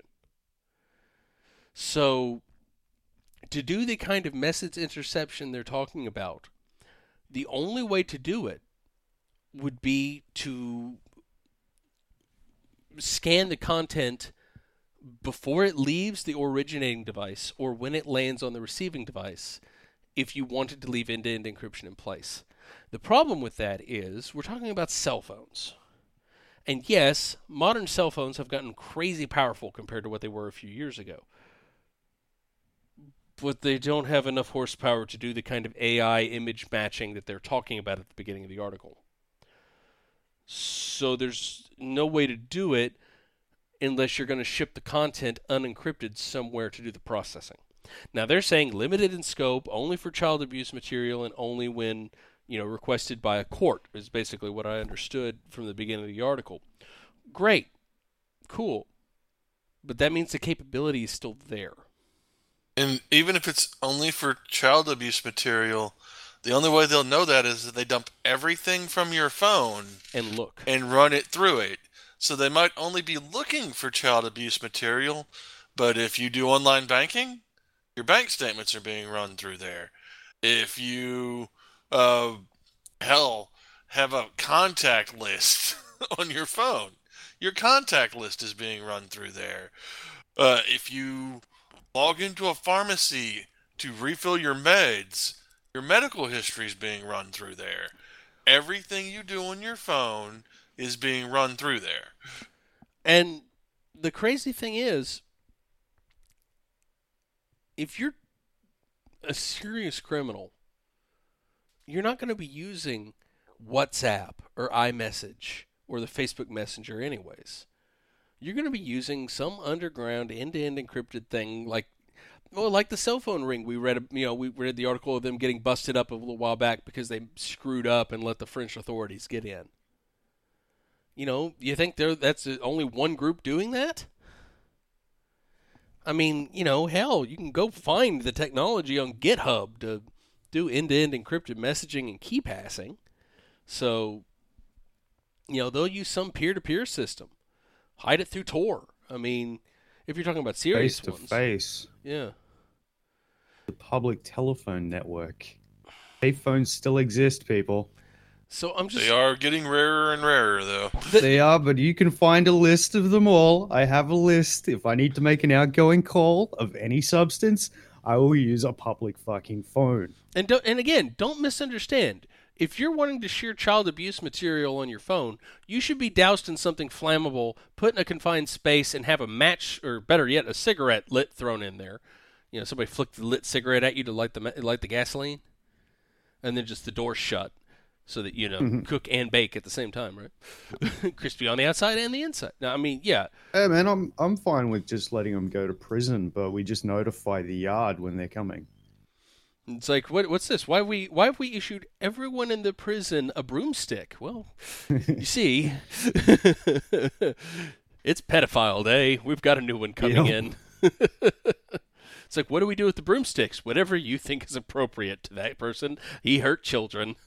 So, to do the kind of message interception they're talking about, the only way to do it would be to scan the content before it leaves the originating device or when it lands on the receiving device if you wanted to leave end-to-end encryption in place. The problem with that is we're talking about cell phones. And yes, modern cell phones have gotten crazy powerful compared to what they were a few years ago. But they don't have enough horsepower to do the kind of A I image matching that they're talking about at the beginning of the article. So there's no way to do it unless you're going to ship the content unencrypted somewhere to do the processing. Now they're saying limited in scope, only for child abuse material, and only when, you know, requested by a court, is basically what I understood from the beginning of the article. Great. Cool. But that means the capability is still there. And even if it's only for child abuse material, the only way they'll know that is that they dump everything from your phone And look. and run it through it. So they might only be looking for child abuse material, but if you do online banking, your bank statements are being run through there. If you, uh, hell, have a contact list on your phone, your contact list is being run through there. Uh, if you log into a pharmacy to refill your meds, your medical history is being run through there. Everything you do on your phone is being run through there. And the crazy thing is, if you're a serious criminal, you're not going to be using WhatsApp or iMessage or the Facebook Messenger anyways. You're going to be using some underground end-to-end encrypted thing like, well, like the cell phone ring. We read, you know, we read the article of them getting busted up a little while back because they screwed up and let the French authorities get in. You know, you think there that's only one group doing that? I mean, you know, hell, you can go find the technology on GitHub to do end-to-end encrypted messaging and key passing. So, you know, they'll use some peer-to-peer system. Hide it through Tor. I mean, if you're talking about serious Face to ones. face. Yeah. The public telephone network. Payphones still exist, people. So I'm just... They are getting rarer and rarer, though. They are, but you can find a list of them all. I have a list. If I need to make an outgoing call of any substance, I will use a public fucking phone. And don't, and again, don't misunderstand. If you're wanting to share child abuse material on your phone, you should be doused in something flammable, put in a confined space, and have a match, or better yet, a cigarette lit thrown in there. You know, somebody flicked the lit cigarette at you to light the light the gasoline, and then just the door shut, so that, you know, Mm-hmm. cook and bake at the same time, right? Crispy on the outside and the inside. Now, I mean, yeah. Hey man, I'm I'm fine with just letting them go to prison, but we just notify the yard when they're coming. It's like, what, what's this? Why have we why have we issued everyone in the prison a broomstick? Well, you see, it's pedophile day. We've got a new one coming Yep. in. It's like, what do we do with the broomsticks? Whatever you think is appropriate to that person. He hurt children.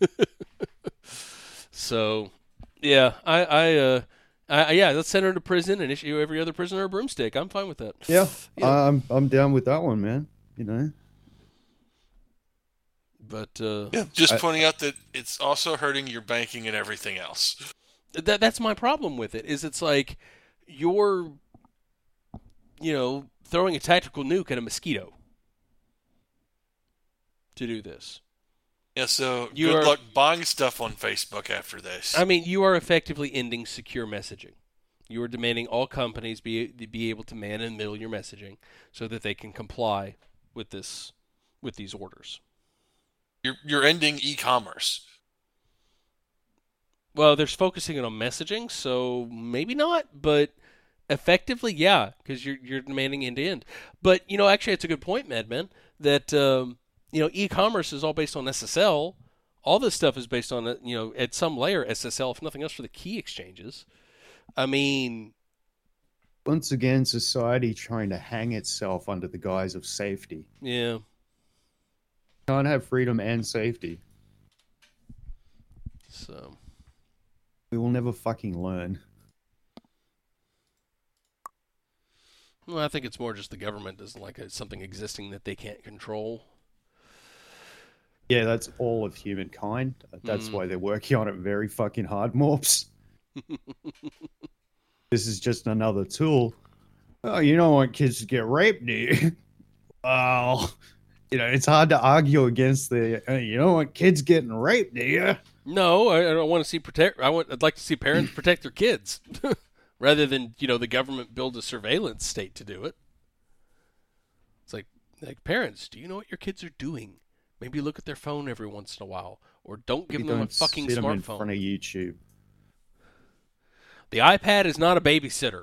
So, yeah, I, I, uh, I, yeah, let's send her to prison and issue every other prisoner a broomstick. I'm fine with that. Yeah, Yeah. I'm I'm down with that one, man. You know. But uh, Yeah, just I- pointing out that it's also hurting your banking and everything else. that that's my problem with it. Is it's like you're, you know, throwing a tactical nuke at a mosquito to do this. Yeah, so You good are- luck buying stuff on Facebook after this. I mean, you are effectively ending secure messaging. You are demanding all companies be be able to man and middle your messaging so that they can comply with this with these orders. You're you're ending e-commerce. Well, they're focusing it on messaging, so maybe not, but effectively, yeah, because you're you're demanding end to end. But you know, actually, it's a good point, Madman, that um, you know, e-commerce is all based on S S L. All this stuff is based on, you know, at some layer S S L, if nothing else, for the key exchanges. I mean, Once again, society trying to hang itself under the guise of safety. yeah, Can't have freedom and safety. so We will never fucking learn. well, I think it's more just the government doesn't like it, something existing that they can't control. Yeah, that's all of humankind. That's Mm. why they're working on it very fucking hard, Morps. This is just another tool. Oh, you don't want kids to get raped, do you? Well, you know, it's hard to argue against the, uh, you don't want kids getting raped, do you? No, I, I don't want to see protect. I want. I'd like to see parents protect their kids, rather than, you know, the government build a surveillance state to do it. It's like, like parents, do you know what your kids are doing? Maybe look at their phone every once in a while, or don't give You them a don't fucking sit 'em in smartphone. front of YouTube. The iPad is not a babysitter.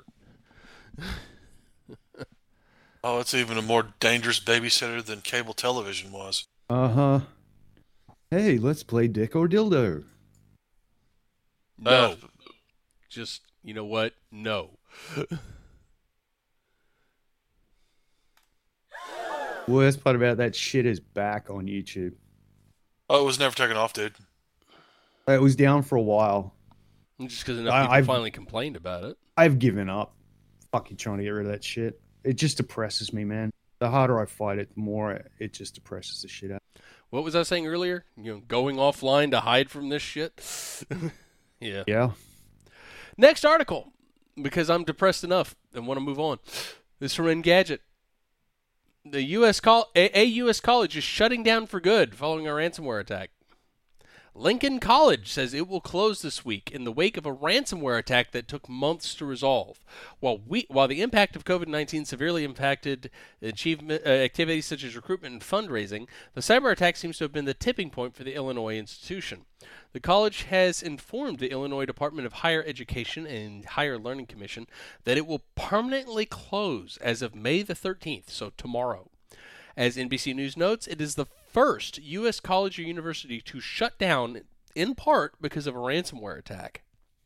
Oh, it's even a more dangerous babysitter than cable television was. Uh huh. Hey, let's play Dick or Dildo. No. Uh, Just, you know what? No. Worst part about that shit is back on YouTube. oh, it was never taken off, dude. It was down for a while. Just because enough I- people I've- finally complained about it. I've given up. Fucking trying to get rid of that shit. It just depresses me, man. The harder I fight it, the more it just depresses the shit out. What was I saying earlier? You know, going offline to hide from this shit? Yeah. Yeah. Next article, because I'm depressed enough and want to move on. This is from Engadget. The U S col- a-, a U S college is shutting down for good following a ransomware attack. Lincoln College says it will close this week in the wake of a ransomware attack that took months to resolve. While we, while the impact of COVID nineteen severely impacted achievement, uh, activities such as recruitment and fundraising, the cyber attack seems to have been the tipping point for the Illinois institution. The college has informed the Illinois Department of Higher Education and Higher Learning Commission that it will permanently close as of May the thirteenth, so tomorrow. As N B C News notes, it is the first U S college or university to shut down in part because of a ransomware attack.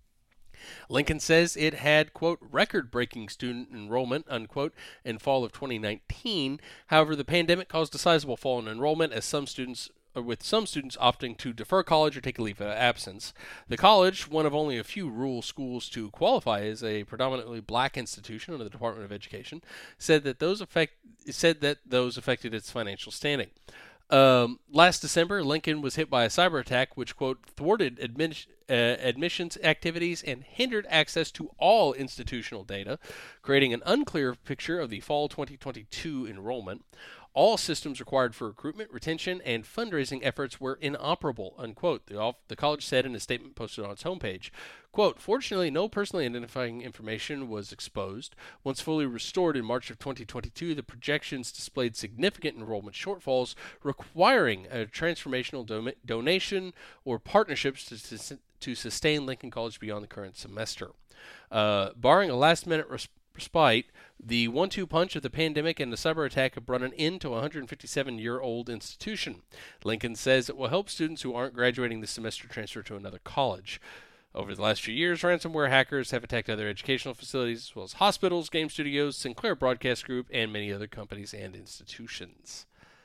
Lincoln says it had, quote, record-breaking student enrollment, unquote, in fall of twenty nineteen. However, the pandemic caused a sizable fall in enrollment as some students with some students opting to defer college or take a leave of absence. The college, one of only a few rural schools to qualify as a predominantly black institution under the Department of Education, said that those affect said that those affected its financial standing. Um, last December, Lincoln was hit by a cyber attack which, quote, thwarted admin, uh, admissions activities and hindered access to all institutional data, creating an unclear picture of the fall twenty twenty-two enrollment. All systems required for recruitment, retention, and fundraising efforts were inoperable, unquote, the, off- the college said in a statement posted on its homepage. Quote, fortunately, no personally identifying information was exposed. Once fully restored in March of twenty twenty-two, the projections displayed significant enrollment shortfalls, requiring a transformational do- donation or partnerships to, to, to sustain Lincoln College beyond the current semester. Uh, barring a last-minute response, Respite, the one two punch of the pandemic and the cyber attack have brought an end to a one hundred fifty-seven-year-old institution. Lincoln says it will help students who aren't graduating this semester transfer to another college. Over the last few years, ransomware hackers have attacked other educational facilities, as well as hospitals, game studios, Sinclair Broadcast Group, and many other companies and institutions.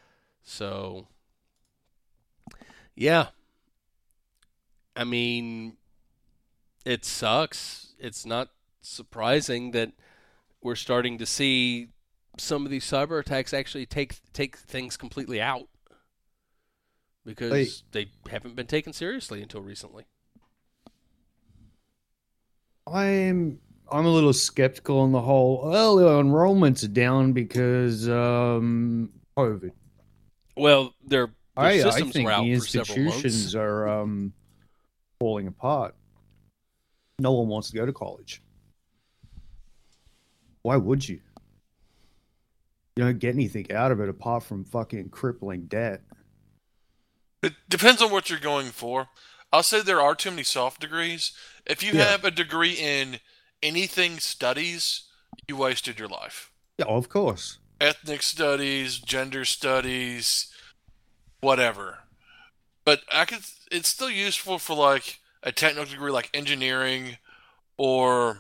So, yeah. I mean, it sucks. It's not surprising that we're starting to see some of these cyber attacks actually take take things completely out because Hey. they haven't been taken seriously until recently. I'm I'm a little skeptical on the whole. Well, the enrollments are down because um, COVID. Well, their, their I, I systems think were out the for several months. institutions are um, falling apart. No one wants to go to college. Why would you? You don't get anything out of it apart from fucking crippling debt. It depends on what you're going for. I'll say there are too many soft degrees. If you Yeah. have a degree in anything studies, you wasted your life. Yeah, of course. Ethnic studies, gender studies, whatever. But I could. It's still useful for like a technical degree like engineering or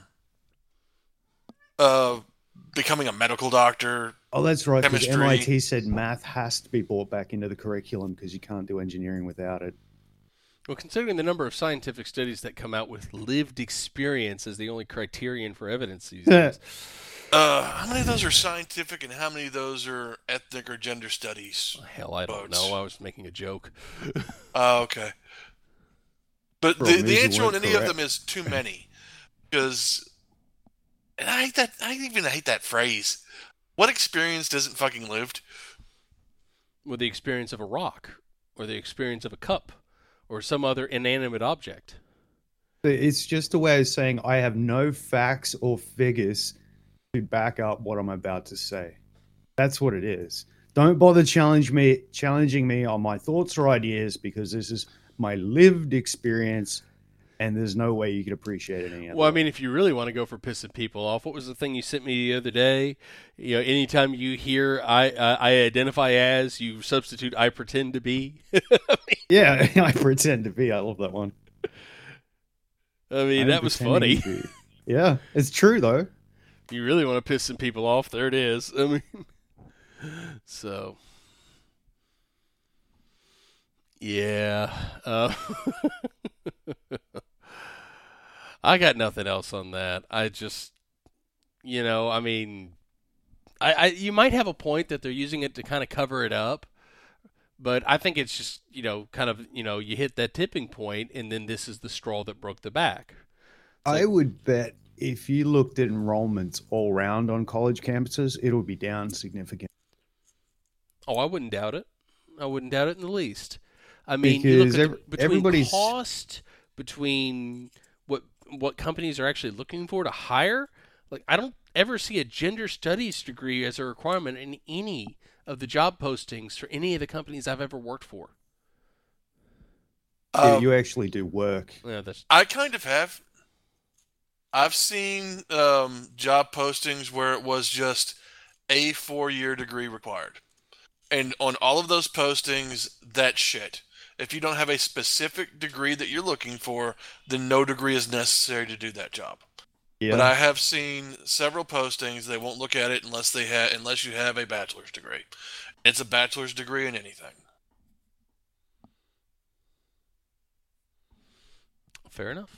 uh, becoming a medical doctor. Oh, that's right. Because Chemistry. M I T said math has to be brought back into the curriculum because you can't do engineering without it. Well, considering the number of scientific studies that come out with lived experience as the only criterion for evidence these days. Uh, how many of those are scientific and how many of those are ethnic or gender studies? Hell, I don't Votes. know. I was making a joke. Oh, okay. But Bro, the, maybe the you answer on weren't any of correct. them is too many. Because, and I hate that, I even hate that phrase. What experience isn't fucking lived? With the experience of a rock, or the experience of a cup, or some other inanimate object. It's just a way of saying I have no facts or figures to back up what I'm about to say. That's what it is. Don't bother challenge me, challenging me on my thoughts or ideas because this is my lived experience and there's no way you could appreciate it any other Well, I way. mean, if you really want to go for pissing people off, what was the thing you sent me the other day? You know, anytime you hear I uh, I identify as, you substitute I pretend to be. Yeah, I pretend to be. I love that one. I mean, I'm that was pretending funny. to be. Yeah, it's true though. If you really want to piss some people off, there it is. I mean, so yeah. Uh, I got nothing else on that. I just, you know, I mean, I, I you might have a point that they're using it to kind of cover it up, but I think it's just, you know, kind of, you know, you hit that tipping point, and then this is the straw that broke the back. It's I like, would bet if you looked at enrollments all round on college campuses, it'll be down significantly. oh, I wouldn't doubt it. I wouldn't doubt it in the least. I mean, you look Because at ev- the, between everybody's- cost, between what what companies are actually looking for to hire. Like, I don't ever see a gender studies degree as a requirement in any of the job postings for any of the companies I've ever worked for. Yeah, Um, you actually do work. Yeah, that's I kind of have. I've seen um, job postings where it was just a four-year degree required. And on all of those postings, that's shit. If you don't have a specific degree that you're looking for, then no degree is necessary to do that job. Yeah. But I have seen several postings, they won't look at it unless they ha- unless you have a bachelor's degree. It's a bachelor's degree in anything. fair enough.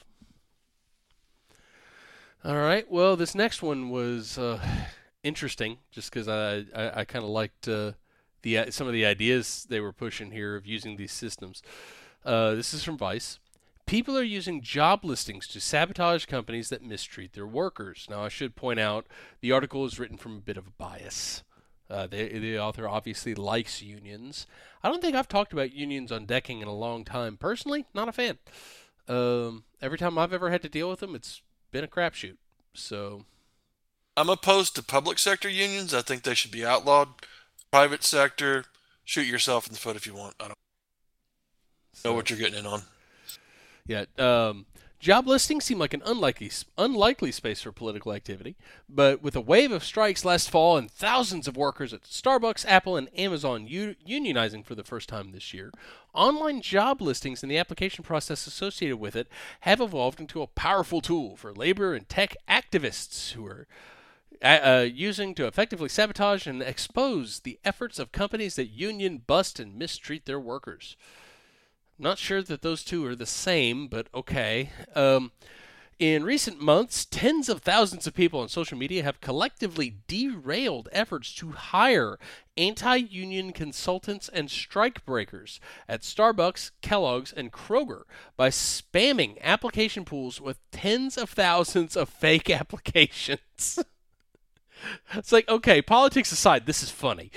All right. Well, this next one was uh, interesting, just because I I, I kind of liked uh, the uh, some of the ideas they were pushing here of using these systems. Uh, this is from Vice. People are using job listings to sabotage companies that mistreat their workers. Now, I should point out the article is written from a bit of a bias. Uh, the, the author obviously likes unions. I don't think I've talked about unions on decking in a long time. Personally, not a fan. Um, every time I've ever had to deal with them, it's been a crapshoot. So, I'm opposed to public sector unions. I think they should be outlawed. Private sector, shoot yourself in the foot if you want. I don't know so what you're getting in on. yeah. Um, job listings seem like an unlikely unlikely space for political activity, but with a wave of strikes last fall and thousands of workers at Starbucks, Apple, and Amazon u- unionizing for the first time this year, online job listings and the application process associated with it have evolved into a powerful tool for labor and tech activists who are uh, using to effectively sabotage and expose the efforts of companies that union bust and mistreat their workers. Not sure that those two are the same, but okay. Um, in recent months, tens of thousands of people on social media have collectively derailed efforts to hire anti-union consultants and strikebreakers at Starbucks, Kellogg's, and Kroger by spamming application pools with tens of thousands of fake applications. It's like, okay, politics aside, this is funny.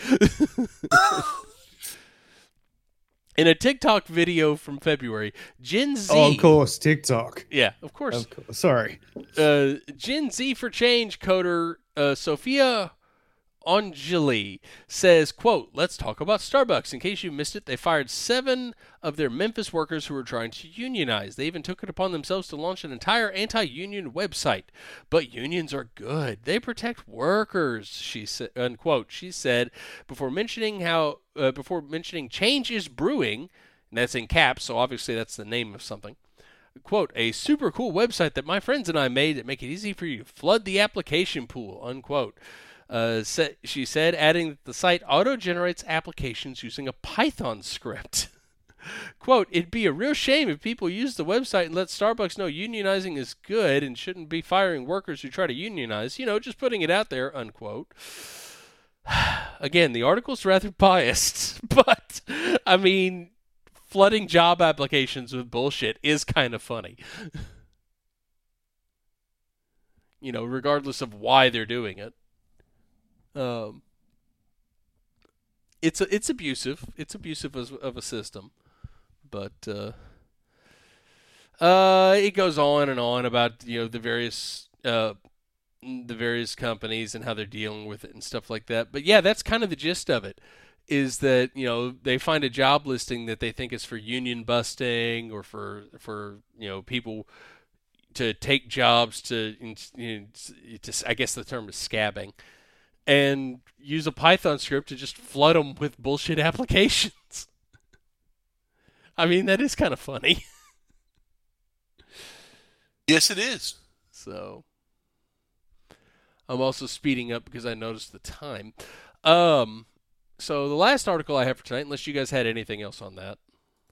In a TikTok video from February, Gen Z... Oh, of course, TikTok. Yeah, of course. Of course. Sorry. Uh, Gen Z for Change coder uh, Sophia Angeli says, quote, "Let's talk about Starbucks. In case you missed it, they fired seven of their Memphis workers who were trying to unionize. They even took it upon themselves to launch an entire anti-union website. But unions are good. They protect workers," she said, unquote. She said before mentioning how uh, before mentioning change is brewing, and that's in caps, so obviously that's the name of something. Quote, "A super cool website that my friends and I made that make it easy for you to flood the application pool," unquote. Uh, sa- she said, adding that the site auto-generates applications using a Python script. Quote, "It'd be a real shame if people use the website and let Starbucks know unionizing is good and shouldn't be firing workers who try to unionize. You know, just putting it out there," unquote. Again, the article's rather biased, but, I mean, flooding job applications with bullshit is kind of funny. You know, regardless of why they're doing it. Um, it's a, it's abusive. It's abusive as, of a system, but uh, uh, it goes on and on about, you know, the various uh, the various companies and how they're dealing with it and stuff like that. But yeah, that's kind of the gist of it. is that, you know, they find a job listing that they think is for union busting or for for you know people to take jobs to, you know, to I guess the term is scabbing, and use a Python script to just flood them with bullshit applications. I mean, that is kind of funny. Yes, it is. So I'm also speeding up because I noticed the time. Um, so the last article I have for tonight, unless you guys had anything else on that.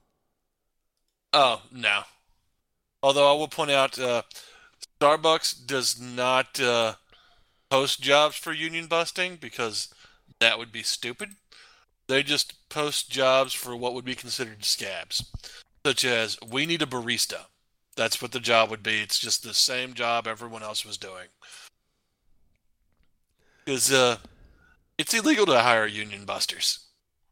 Oh, no. Although I will point out, uh, Starbucks does not uh, post jobs for union busting because that would be stupid. They just post jobs for what would be considered scabs, such as, we need a barista. That's what the job would be. It's just the same job everyone else was doing. Because uh, it's illegal to hire union busters.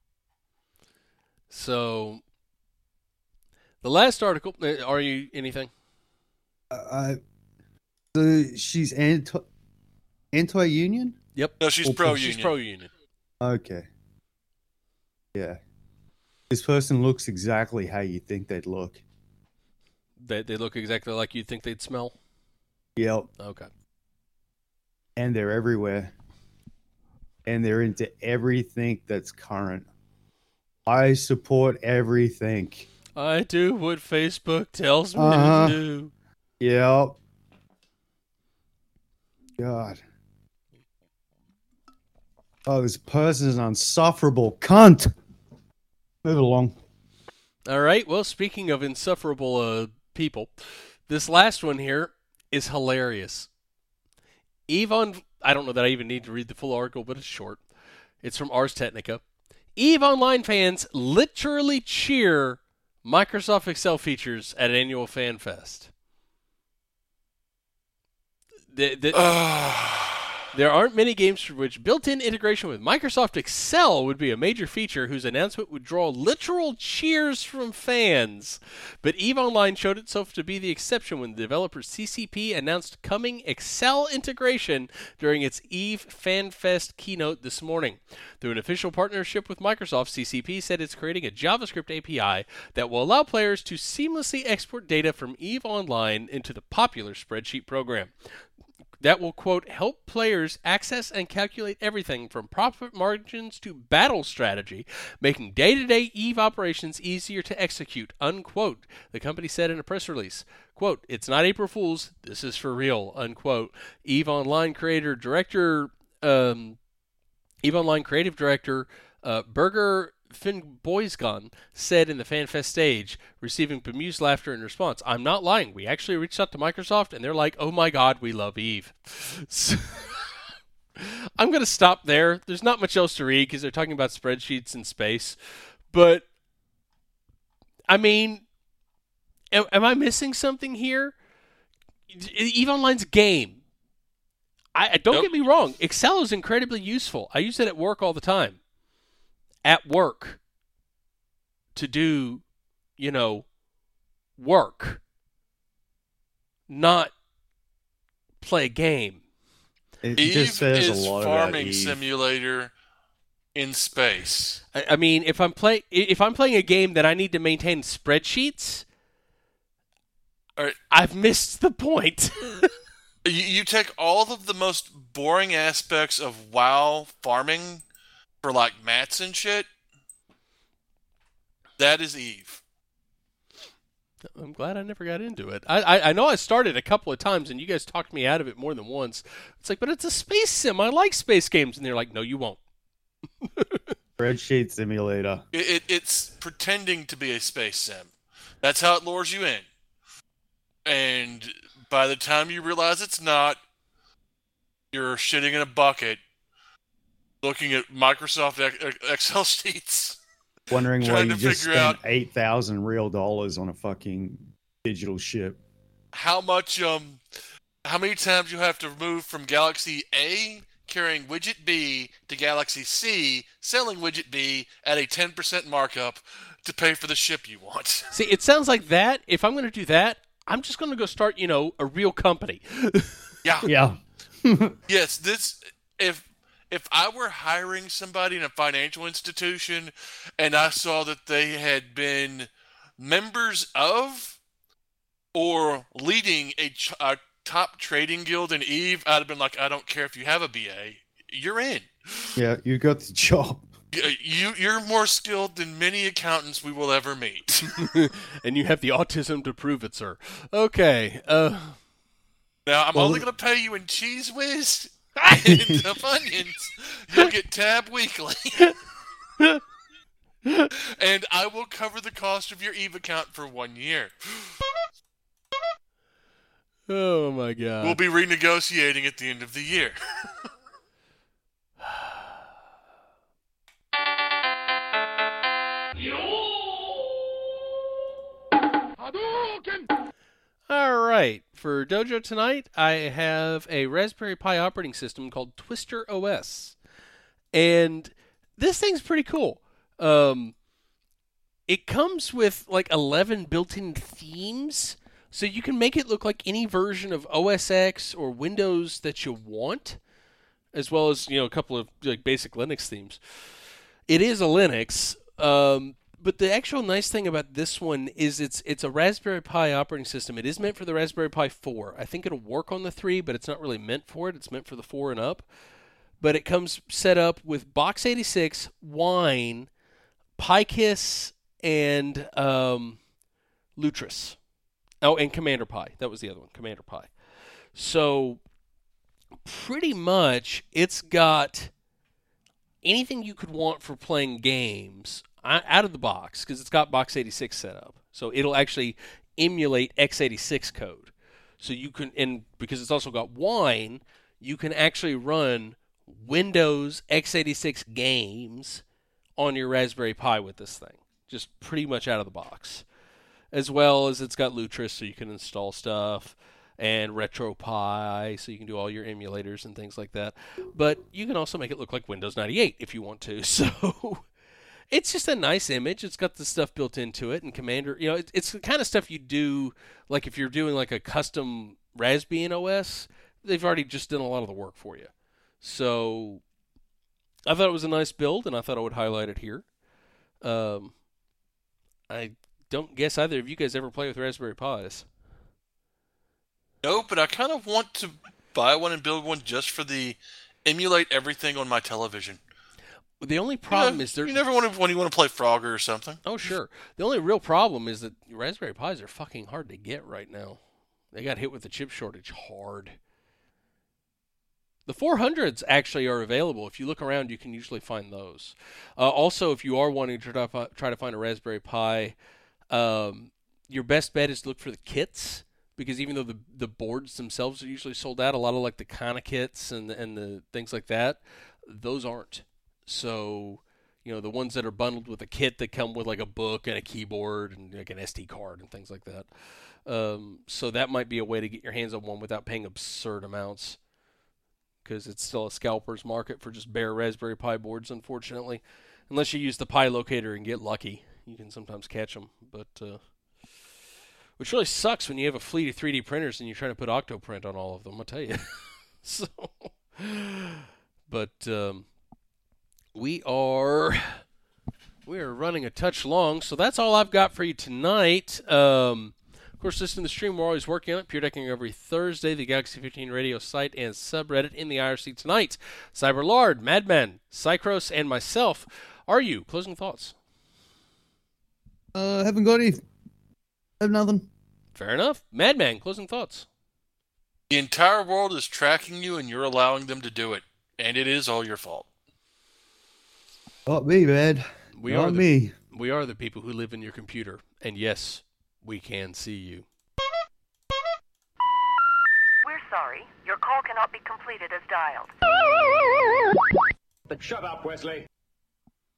So the last article, uh, are you anything? Uh, so she's anti anti-union. Yep. No, she's Or pro-union. She's pro-union. Okay. Yeah. This person looks exactly how you think they'd look. They they look exactly like you'd think they'd smell. Yep. Okay. And they're everywhere. And they're into everything that's current. I support everything. I do what Facebook tells me Uh-huh. to do. Yep. God. Oh, this person is an insufferable cunt. Move along. All right. Well, speaking of insufferable uh, people, this last one here is hilarious. Eve on, I don't know that I even need to read the full article, but it's short. It's from Ars Technica. EVE Online fans literally cheer Microsoft Excel features at annual Fan Fest. The, the, there aren't many games for which built-in integration with Microsoft Excel would be a major feature whose announcement would draw literal cheers from fans. But EVE Online showed itself to be the exception when the developer C C P announced coming Excel integration during its EVE FanFest keynote this morning. Through an official partnership with Microsoft, C C P said it's creating a JavaScript A P I that will allow players to seamlessly export data from EVE Online into the popular spreadsheet program. That will, quote, help players access and calculate everything from profit margins to battle strategy, making day-to-day EVE operations easier to execute, unquote, the company said in a press release. Quote, it's not April Fool's, this is for real, unquote. EVE Online creator director, um, EVE Online creative director, uh, Berger Finnboisgon said in the FanFest stage, receiving bemused laughter in response. I'm not lying. We actually reached out to Microsoft, and they're like, oh my god, we love EVE. So, I'm going to stop there. There's not much else to read because they're talking about spreadsheets in space. But, I mean, am, am I missing something here? EVE Online's a game. I, don't Nope. get me wrong. Excel is incredibly useful. I use it at work all the time. At work to do, you know, work, not play a game. It EVE just says is a lot about farming Eve. simulator in space. I, I mean, if I'm play if I'm playing a game that I need to maintain spreadsheets, All right. I've missed the point. You, you take all of the most boring aspects of WoW farming for like mats and shit. That is EVE. I'm glad I never got into it. I, I I know I started a couple of times, and you guys talked me out of it more than once. It's like, but it's a space sim. I like space games, and they're like, no, you won't. Spreadsheet simulator. It, it, it's pretending to be a space sim. That's how it lures you in. And by the time you realize it's not, you're shitting in a bucket looking at Microsoft Excel sheets. Wondering why Trying you to just figure spent out- eight thousand real dollars on a fucking digital ship. How much, um, how many times you have to move from Galaxy A carrying widget B to Galaxy C selling widget B at a ten percent markup to pay for the ship you want. See, it sounds like that. If I'm going to do that, I'm just going to go start, you know, a real company. Yeah. Yeah. Yes, this if if I were hiring somebody in a financial institution and I saw that they had been members of or leading a, ch- a top trading guild in EVE, I'd have been like, I don't care if you have a B A, you're in. Yeah, you got the job. You, you're more skilled than many accountants we will ever meet. And you have the autism to prove it, sir. Okay. Uh, now, I'm well, only going to pay you in Cheese Whiz and Funyuns. You'll get tab weekly. And I will cover the cost of your EVE account for one year. oh, my God. We'll be renegotiating at the end of the year. All right. For Dojo tonight, I have a Raspberry Pi operating system called Twister O S. And this thing's pretty cool. Um, it comes with like eleven built-in themes, so you can make it look like any version of O S X or Windows that you want, as well as, you know, a couple of like basic Linux themes. It is a Linux, um, but the actual nice thing about this one is it's it's a Raspberry Pi operating system. It is meant for the Raspberry Pi four. I think it'll work on the three, but it's not really meant for it. It's meant for the four and up. But it comes set up with Box eighty-six, Wine, PyKiss, and um, Lutris. Oh, and Commander Pi. That was the other one, Commander Pi. So pretty much it's got anything you could want for playing games out of the box, because it's got Box eighty-six set up. So it'll actually emulate x eighty-six code. So you can, and because it's also got Wine, you can actually run Windows x eighty-six games on your Raspberry Pi with this thing. Just pretty much out of the box. As well as it's got Lutris, so you can install stuff, and RetroPie, so you can do all your emulators and things like that. But you can also make it look like Windows ninety-eight if you want to. So it's just a nice image. It's got the stuff built into it, and Commander, you know, it, it's the kind of stuff you do, like if you're doing like a custom Raspbian O S, they've already just done a lot of the work for you. So I thought it was a nice build, and I thought I would highlight it here. Um, I don't guess either of you guys ever play with Raspberry Pis. No, but I kind of want to buy one and build one just for the emulate everything on my television. The only problem you know, is there. You never want to when you want to play Frogger or something. Oh sure. The only real problem is that Raspberry Pis are fucking hard to get right now. They got hit with the chip shortage hard. The four hundreds actually are available. If you look around, you can usually find those. Uh, also, if you are wanting to try to, try to find a Raspberry Pi, um, your best bet is to look for the kits, because even though the the boards themselves are usually sold out, a lot of like the Kana kits and and the things like that, those aren't. So, you know, the ones that are bundled with a kit that come with like a book and a keyboard and like an S D card and things like that. Um, so that might be a way to get your hands on one without paying absurd amounts, because it's still a scalper's market for just bare Raspberry Pi boards, unfortunately. Unless you use the Pi locator and get lucky, you can sometimes catch them. But uh, which really sucks when you have a fleet of three D printers and you're trying to put Octoprint on all of them, I'll tell you. So, but um, we are we are running a touch long, so that's all I've got for you tonight. Um, Of course, listen to the stream. We're always working on it. Pure Decking every Thursday. The Galaxy fifteen radio site and subreddit in the I R C tonight. Cyberlord, Madman, Cycros, and myself. Are you? Closing thoughts? Uh, haven't got any. Have nothing. Fair enough. Madman, closing thoughts. The entire world is tracking you, and you're allowing them to do it, and it is all your fault. Not me, man. We Not are the, me. We are the people who live in your computer, and yes, we can see you. We're sorry. Your call cannot be completed as dialed. Shut up, Wesley.